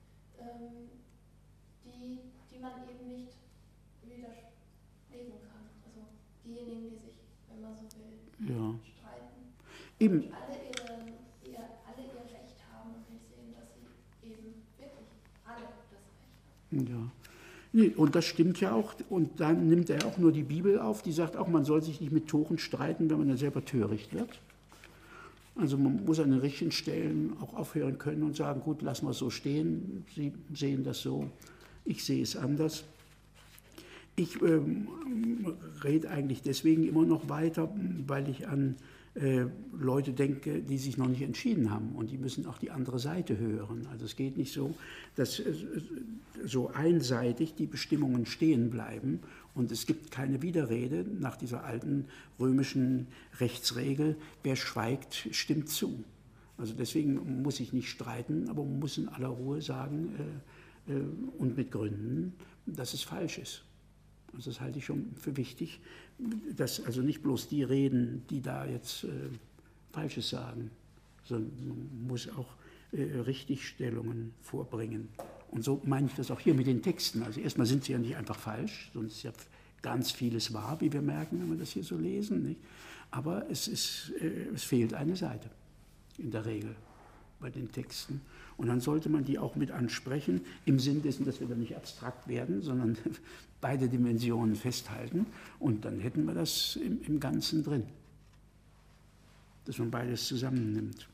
Die man eben nicht widerlegen kann. Also diejenigen, die sich, wenn man so will, streiten. Eben. Und alle ihr Recht haben und nicht sehen, dass sie eben wirklich alle das Recht haben. Ja. Nee, und das stimmt ja auch. Und dann nimmt er auch nur die Bibel auf, die sagt auch, man soll sich nicht mit Toren streiten, wenn man dann selber töricht wird. Also man muss an den richtigen Stellen auch aufhören können und sagen, gut, lassen wir es so stehen, Sie sehen das so, ich sehe es anders. Ich rede eigentlich deswegen immer noch weiter, weil ich an Leute denke, die sich noch nicht entschieden haben und die müssen auch die andere Seite hören. Also es geht nicht so, dass so einseitig die Bestimmungen stehen bleiben und es gibt keine Widerrede nach dieser alten römischen Rechtsregel, wer schweigt, stimmt zu. Also deswegen muss ich nicht streiten, aber man muss in aller Ruhe sagen und mit Gründen, dass es falsch ist. Also das halte ich schon für wichtig, dass also nicht bloß die reden, die da jetzt Falsches sagen, sondern man muss auch Richtigstellungen vorbringen. Und so meine ich das auch hier mit den Texten. Also erstmal sind sie ja nicht einfach falsch, sonst ist ja ganz vieles wahr, wie wir merken, wenn wir das hier so lesen. Nicht? Aber es fehlt eine Seite in der Regel bei den Texten. Und dann sollte man die auch mit ansprechen, im Sinn dessen, dass wir dann nicht abstrakt werden, sondern beide Dimensionen festhalten. Und dann hätten wir das im Ganzen drin, dass man beides zusammennimmt.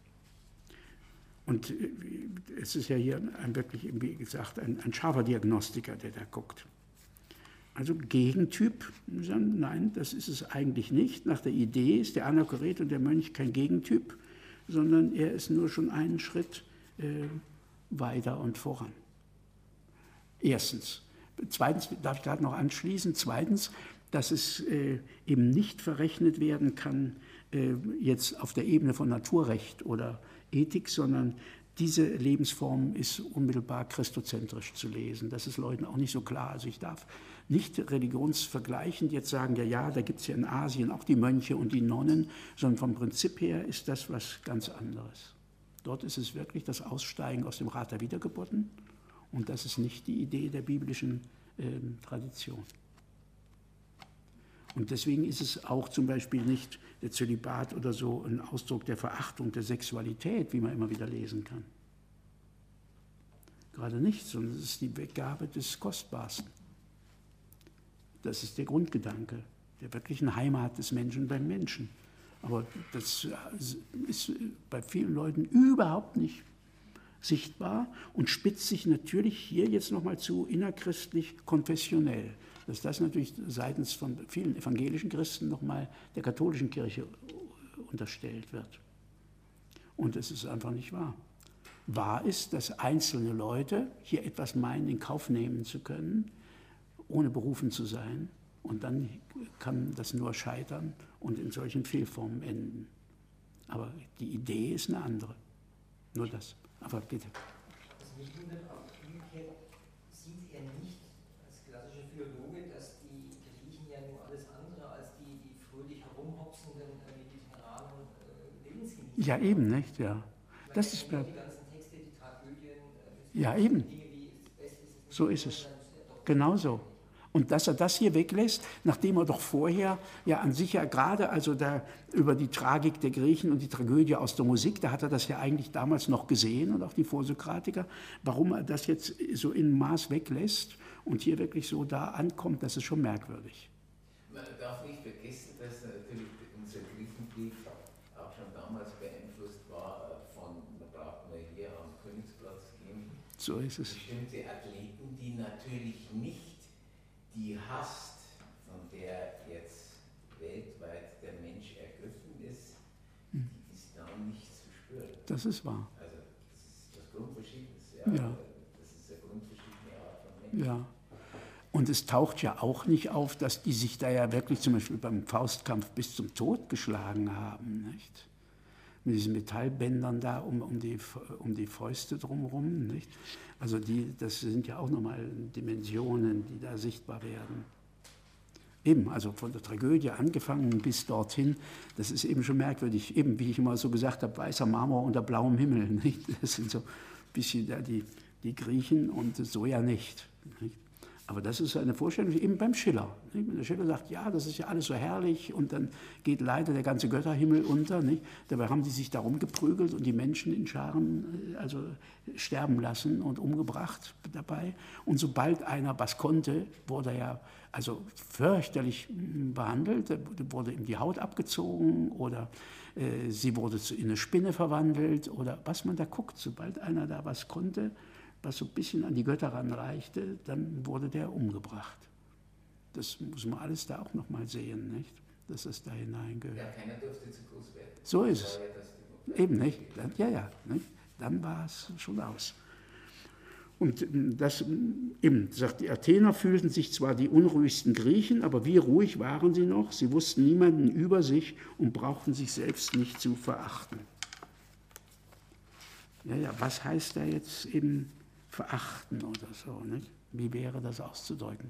Und es ist ja hier wirklich, wie gesagt, ein scharfer Diagnostiker, der da guckt. Also Gegentyp, nein, das ist es eigentlich nicht. Nach der Idee ist der Anachoret und der Mönch kein Gegentyp, sondern er ist nur schon einen Schritt weiter und voran. Erstens. Zweitens, darf ich gerade noch anschließen, zweitens, dass es eben nicht verrechnet werden kann, jetzt auf der Ebene von Naturrecht oder Ethik, sondern diese Lebensform ist unmittelbar christozentrisch zu lesen. Das ist Leuten auch nicht so klar. Also ich darf nicht religionsvergleichend jetzt sagen, ja, da gibt es ja in Asien auch die Mönche und die Nonnen, sondern vom Prinzip her ist das was ganz anderes. Dort ist es wirklich das Aussteigen aus dem Rat der Wiedergeburten und das ist nicht die Idee der biblischen Tradition. Und deswegen ist es auch zum Beispiel nicht der Zölibat oder so ein Ausdruck der Verachtung der Sexualität, wie man immer wieder lesen kann. Gerade nicht, sondern es ist die Weggabe des Kostbarsten. Das ist der Grundgedanke der wirklichen Heimat des Menschen beim Menschen. Aber das ist bei vielen Leuten überhaupt nicht sichtbar und spitzt sich natürlich hier jetzt nochmal zu innerchristlich konfessionell. Dass das natürlich seitens von vielen evangelischen Christen nochmal der katholischen Kirche unterstellt wird. Und es ist einfach nicht wahr. Wahr ist, dass einzelne Leute hier etwas meinen, in Kauf nehmen zu können, ohne berufen zu sein. Und dann kann das nur scheitern und in solchen Fehlformen enden. Aber die Idee ist eine andere. Nur das. Aber bitte. Also mich wundert auch umgekehrt, sieht er nicht als klassischer Philologe, dass die Griechen ja nur alles andere als die fröhlich herumhopsenden mediterranen Lebensgenießer. Ja, eben, nicht? Ja. Das ist die ganzen Texte, die Tragödien, ja, eben. Dinge wie So ist es. Genau so. Und dass er das hier weglässt, nachdem er doch vorher ja an sich ja gerade, also da über die Tragik der Griechen und die Tragödie aus der Musik, da hat er das ja eigentlich damals noch gesehen und auch die Vorsokratiker, warum er das jetzt so in Maß weglässt und hier wirklich so da ankommt, das ist schon merkwürdig. Man darf nicht vergessen, dass natürlich unser Griechenblick auch schon damals beeinflusst war von, da braucht man hier am Königsplatz gehen, so ist es. Bestimmte Athleten, die natürlich nicht die Hast, von der jetzt weltweit der Mensch ergriffen ist, die ist da nicht zu spüren. Das ist wahr. Also das ist das Grundverschiedenes. Ja. Das ist eine grundverschiedene Art von Mensch. Ja. Und es taucht ja auch nicht auf, dass die sich da ja wirklich zum Beispiel beim Faustkampf bis zum Tod geschlagen haben, nicht? Mit diesen Metallbändern da um die Fäuste drumherum, nicht? Also das sind ja auch nochmal Dimensionen, die da sichtbar werden. Eben, also von der Tragödie angefangen bis dorthin, das ist eben schon merkwürdig. Eben, wie ich immer so gesagt habe, weißer Marmor unter blauem Himmel, nicht? Das sind so ein bisschen da die Griechen und so ja nicht. Aber das ist eine Vorstellung, eben beim Schiller. Nicht? Wenn der Schiller sagt, ja, das ist ja alles so herrlich und dann geht leider der ganze Götterhimmel unter. Nicht? Dabei haben die sich darum geprügelt und die Menschen in Scharen also sterben lassen und umgebracht dabei. Und sobald einer was konnte, wurde er ja also fürchterlich behandelt, wurde ihm die Haut abgezogen oder sie wurde in eine Spinne verwandelt oder was man da guckt, sobald einer da was konnte, was so ein bisschen an die Götter ranreichte, dann wurde der umgebracht. Das muss man alles da auch noch mal sehen, nicht? Dass es da hineingehört. Ja, keiner durfte zu groß werden. So ist es. Eben, nicht? Dann, ja, nicht? Dann war es schon aus. Und das eben, sagt die Athener, fühlten sich zwar die unruhigsten Griechen, aber wie ruhig waren sie noch? Sie wussten niemanden über sich und brauchten sich selbst nicht zu verachten. Ja, was heißt da jetzt eben verachten oder so, nicht? Wie wäre das auszudrücken?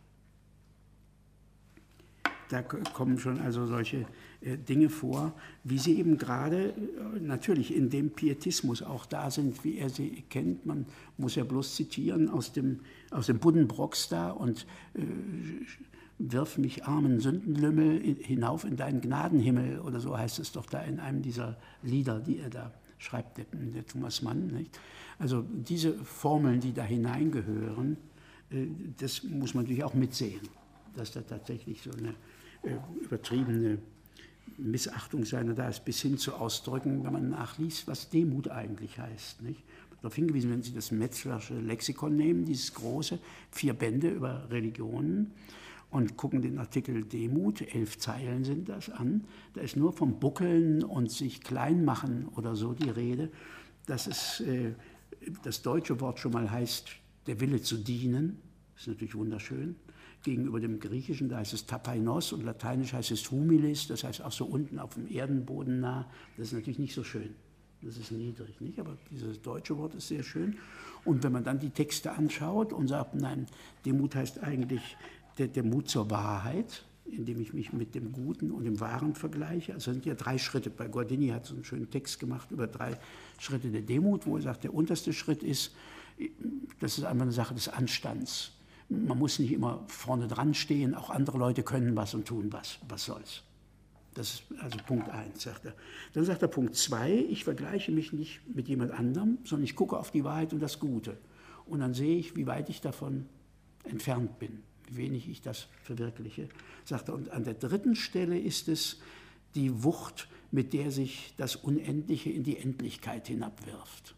Da kommen schon also solche Dinge vor, wie sie eben gerade natürlich in dem Pietismus auch da sind, wie er sie kennt. Man muss ja bloß zitieren aus dem Buddenbrooks da und wirf mich armen Sündenlümmel hinauf in deinen Gnadenhimmel oder so heißt es doch da in einem dieser Lieder, die er da schreibt, der Thomas Mann. Nicht? Also diese Formeln, die da hineingehören, das muss man natürlich auch mitsehen, dass da tatsächlich so eine übertriebene Missachtung seiner da ist, bis hin zu Ausdrücken, wenn man nachliest, was Demut eigentlich heißt. Nicht? Darauf hingewiesen, wenn Sie das Metzlersche Lexikon nehmen, dieses große, 4 Bände über Religionen, und gucken den Artikel Demut, 11 Zeilen sind das, an. Da ist nur vom Buckeln und sich klein machen oder so die Rede. Dass es das deutsche Wort schon mal heißt, der Wille zu dienen. Das ist natürlich wunderschön. gegenüber dem Griechischen, da heißt es Tapainos und lateinisch heißt es humilis, das heißt auch so unten auf dem Erdenboden nah. Das ist natürlich nicht so schön, das ist niedrig, nicht? Aber dieses deutsche Wort ist sehr schön. Und wenn man dann die Texte anschaut und sagt, nein, Demut heißt eigentlich der Mut zur Wahrheit, indem ich mich mit dem Guten und dem Wahren vergleiche. Also sind ja 3 Schritte. Bei Guardini hat so einen schönen Text gemacht über 3 Schritte der Demut, wo er sagt, der unterste Schritt ist, das ist einfach eine Sache des Anstands. Man muss nicht immer vorne dran stehen, auch andere Leute können was und tun was. Was soll's? Das ist also Punkt 1, sagt er. Dann sagt er Punkt 2, ich vergleiche mich nicht mit jemand anderem, sondern ich gucke auf die Wahrheit und das Gute. Und dann sehe ich, wie weit ich davon entfernt bin, wie wenig ich das verwirkliche, sagt er. Und an der 3. Stelle ist es die Wucht, mit der sich das Unendliche in die Endlichkeit hinabwirft.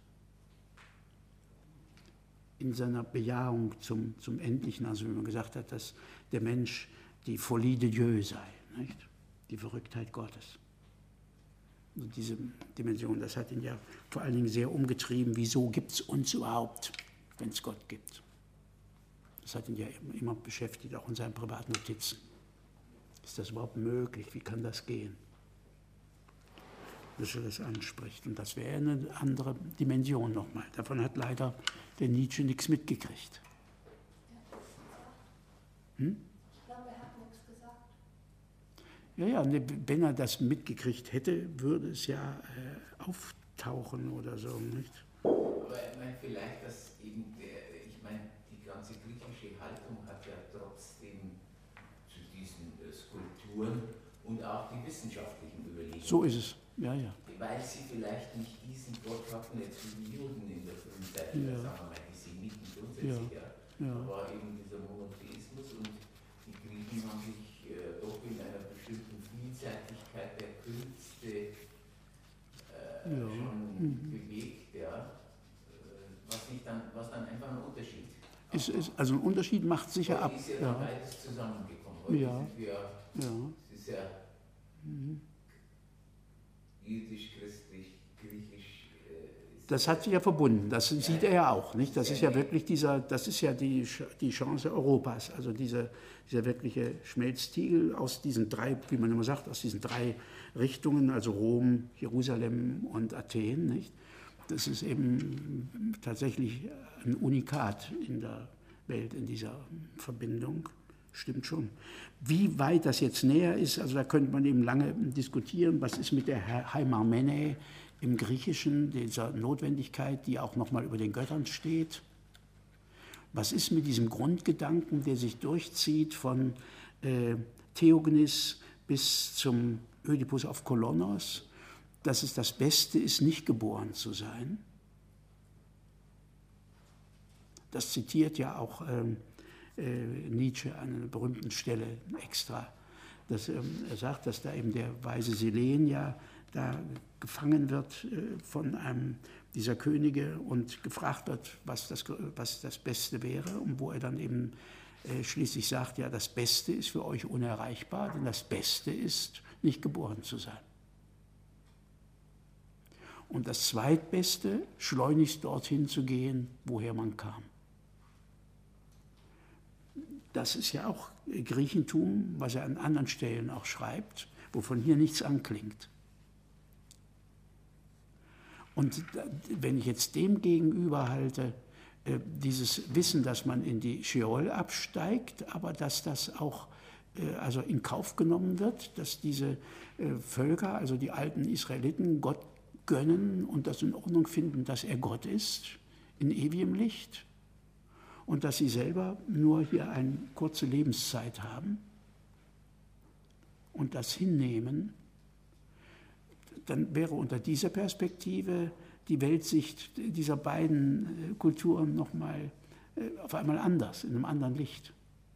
In seiner Bejahung zum Endlichen, also wie man gesagt hat, dass der Mensch die Folie de Dieu sei, nicht? Die Verrücktheit Gottes. Und diese Dimension, das hat ihn ja vor allen Dingen sehr umgetrieben. Wieso gibt es uns überhaupt, wenn es Gott gibt? Das hat ihn ja immer beschäftigt, auch in seinen privaten Notizen. Ist das überhaupt möglich? Wie kann das gehen? Dass er das anspricht. Und das wäre eine andere Dimension nochmal. Davon hat leider der Nietzsche nichts mitgekriegt. Hm? Ich glaube, er hat nichts gesagt. Ja, wenn er das mitgekriegt hätte, würde es ja auftauchen oder so, nicht? Aber ich meine vielleicht, dass eben die ganze griechische Haltung hat ja trotzdem zu diesen Skulpturen und auch die wissenschaftlichen Überlegungen. So ist es, ja. Weil sie vielleicht nicht diesen Gott hatten, jetzt wie die Juden in der frühen Zeit, sagen wir mal, die Semiten grundsätzlich, aber eben dieser Monotheismus und die Griechen haben sich doch in einer bestimmten Vielseitigkeit der Künste schon bewegt, was dann einfach ein Unterschied ist. Also ein Unterschied macht sicher ab. Ist ja beides zusammengekommen. Heute sind wir, es ist ja jüdisch, christlich, griechisch. Das hat sich ja verbunden, das sieht er ja auch, nicht? Das ist ja wirklich das ist ja die Chance Europas, also dieser wirkliche Schmelztiegel aus diesen 3, wie man immer sagt, aus diesen 3 Richtungen, also Rom, Jerusalem und Athen, nicht? Das ist eben tatsächlich ein Unikat in der Welt, in dieser Verbindung. Stimmt schon. Wie weit das jetzt näher ist, also da könnte man eben lange diskutieren, was ist mit der Heimarmene im Griechischen, dieser Notwendigkeit, die auch nochmal über den Göttern steht. Was ist mit diesem Grundgedanken, der sich durchzieht von Theognis bis zum Ödipus auf Kolonos, dass es das Beste ist, nicht geboren zu sein? Das zitiert ja auch Nietzsche an einer berühmten Stelle extra, dass er sagt, dass da eben der weise Selen ja da gefangen wird von einem dieser Könige und gefragt wird, was das Beste wäre, und wo er dann eben schließlich sagt, ja, das Beste ist für euch unerreichbar, denn das Beste ist, nicht geboren zu sein. Und das Zweitbeste, schleunigst dorthin zu gehen, woher man kam. Das ist ja auch Griechentum, was er an anderen Stellen auch schreibt, wovon hier nichts anklingt. Und wenn ich jetzt dem gegenüber halte, dieses Wissen, dass man in die Scheol absteigt, aber dass das auch also in Kauf genommen wird, dass diese Völker, also die alten Israeliten, Gott gönnen und das in Ordnung finden, dass er Gott ist, in ewigem Licht, und dass sie selber nur hier eine kurze Lebenszeit haben und das hinnehmen, dann wäre unter dieser Perspektive die Weltsicht dieser beiden Kulturen auf einmal anders, in einem anderen Licht.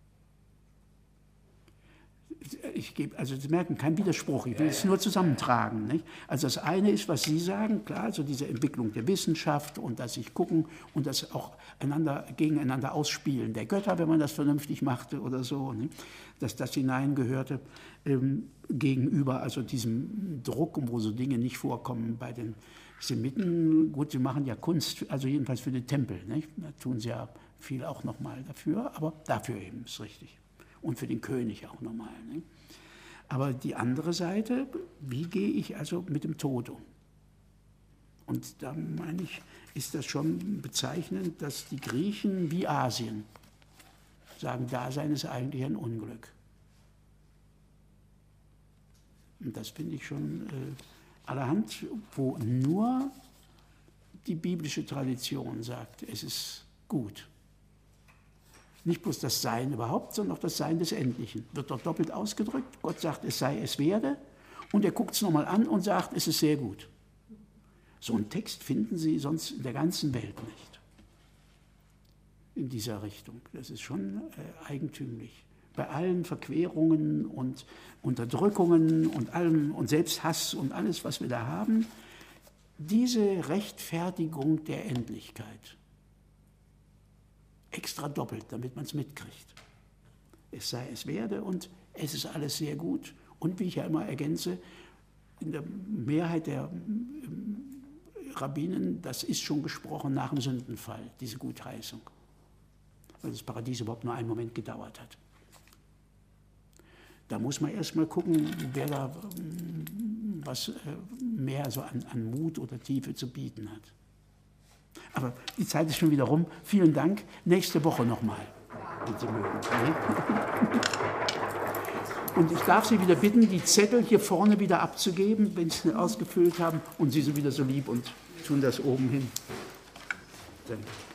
Also Sie merken, kein Widerspruch, ich will es nur zusammentragen. Nicht? Also das eine ist, was Sie sagen, klar, also diese Entwicklung der Wissenschaft und das sich gucken und das auch gegeneinander ausspielen der Götter, wenn man das vernünftig machte oder so, nicht? Dass das hineingehörte gegenüber also diesem Druck, wo so Dinge nicht vorkommen bei den Semiten. Gut, sie machen ja Kunst, also jedenfalls für den Tempel, nicht? Da tun sie ja viel auch nochmal dafür, aber dafür eben ist richtig. Und für den König auch normal. Ne? Aber die andere Seite, wie gehe ich also mit dem Tod um? Und da meine ich, ist das schon bezeichnend, dass die Griechen wie Asien sagen, Dasein ist eigentlich ein Unglück. Und das finde ich schon allerhand, wo nur die biblische Tradition sagt, es ist gut. Nicht bloß das Sein überhaupt, sondern auch das Sein des Endlichen. Wird dort doppelt ausgedrückt. Gott sagt, es sei, es werde. Und er guckt es nochmal an und sagt, es ist sehr gut. So einen Text finden Sie sonst in der ganzen Welt nicht. In dieser Richtung. Das ist schon eigentümlich. Bei allen Verquerungen und Unterdrückungen und allem und Selbsthass und alles, was wir da haben, diese Rechtfertigung der Endlichkeit. Extra doppelt, damit man es mitkriegt. Es sei, es werde und es ist alles sehr gut. Und wie ich ja immer ergänze, in der Mehrheit der Rabbinen, das ist schon gesprochen nach dem Sündenfall, diese Gutheißung. Weil das Paradies überhaupt nur einen Moment gedauert hat. Da muss man erst mal gucken, wer da was mehr so an Mut oder Tiefe zu bieten hat. Aber die Zeit ist schon wieder rum. Vielen Dank. Nächste Woche nochmal, wenn Sie mögen. Und ich darf Sie wieder bitten, die Zettel hier vorne wieder abzugeben, wenn Sie sie ausgefüllt haben. Und Sie sind wieder so lieb und tun das oben hin. Danke.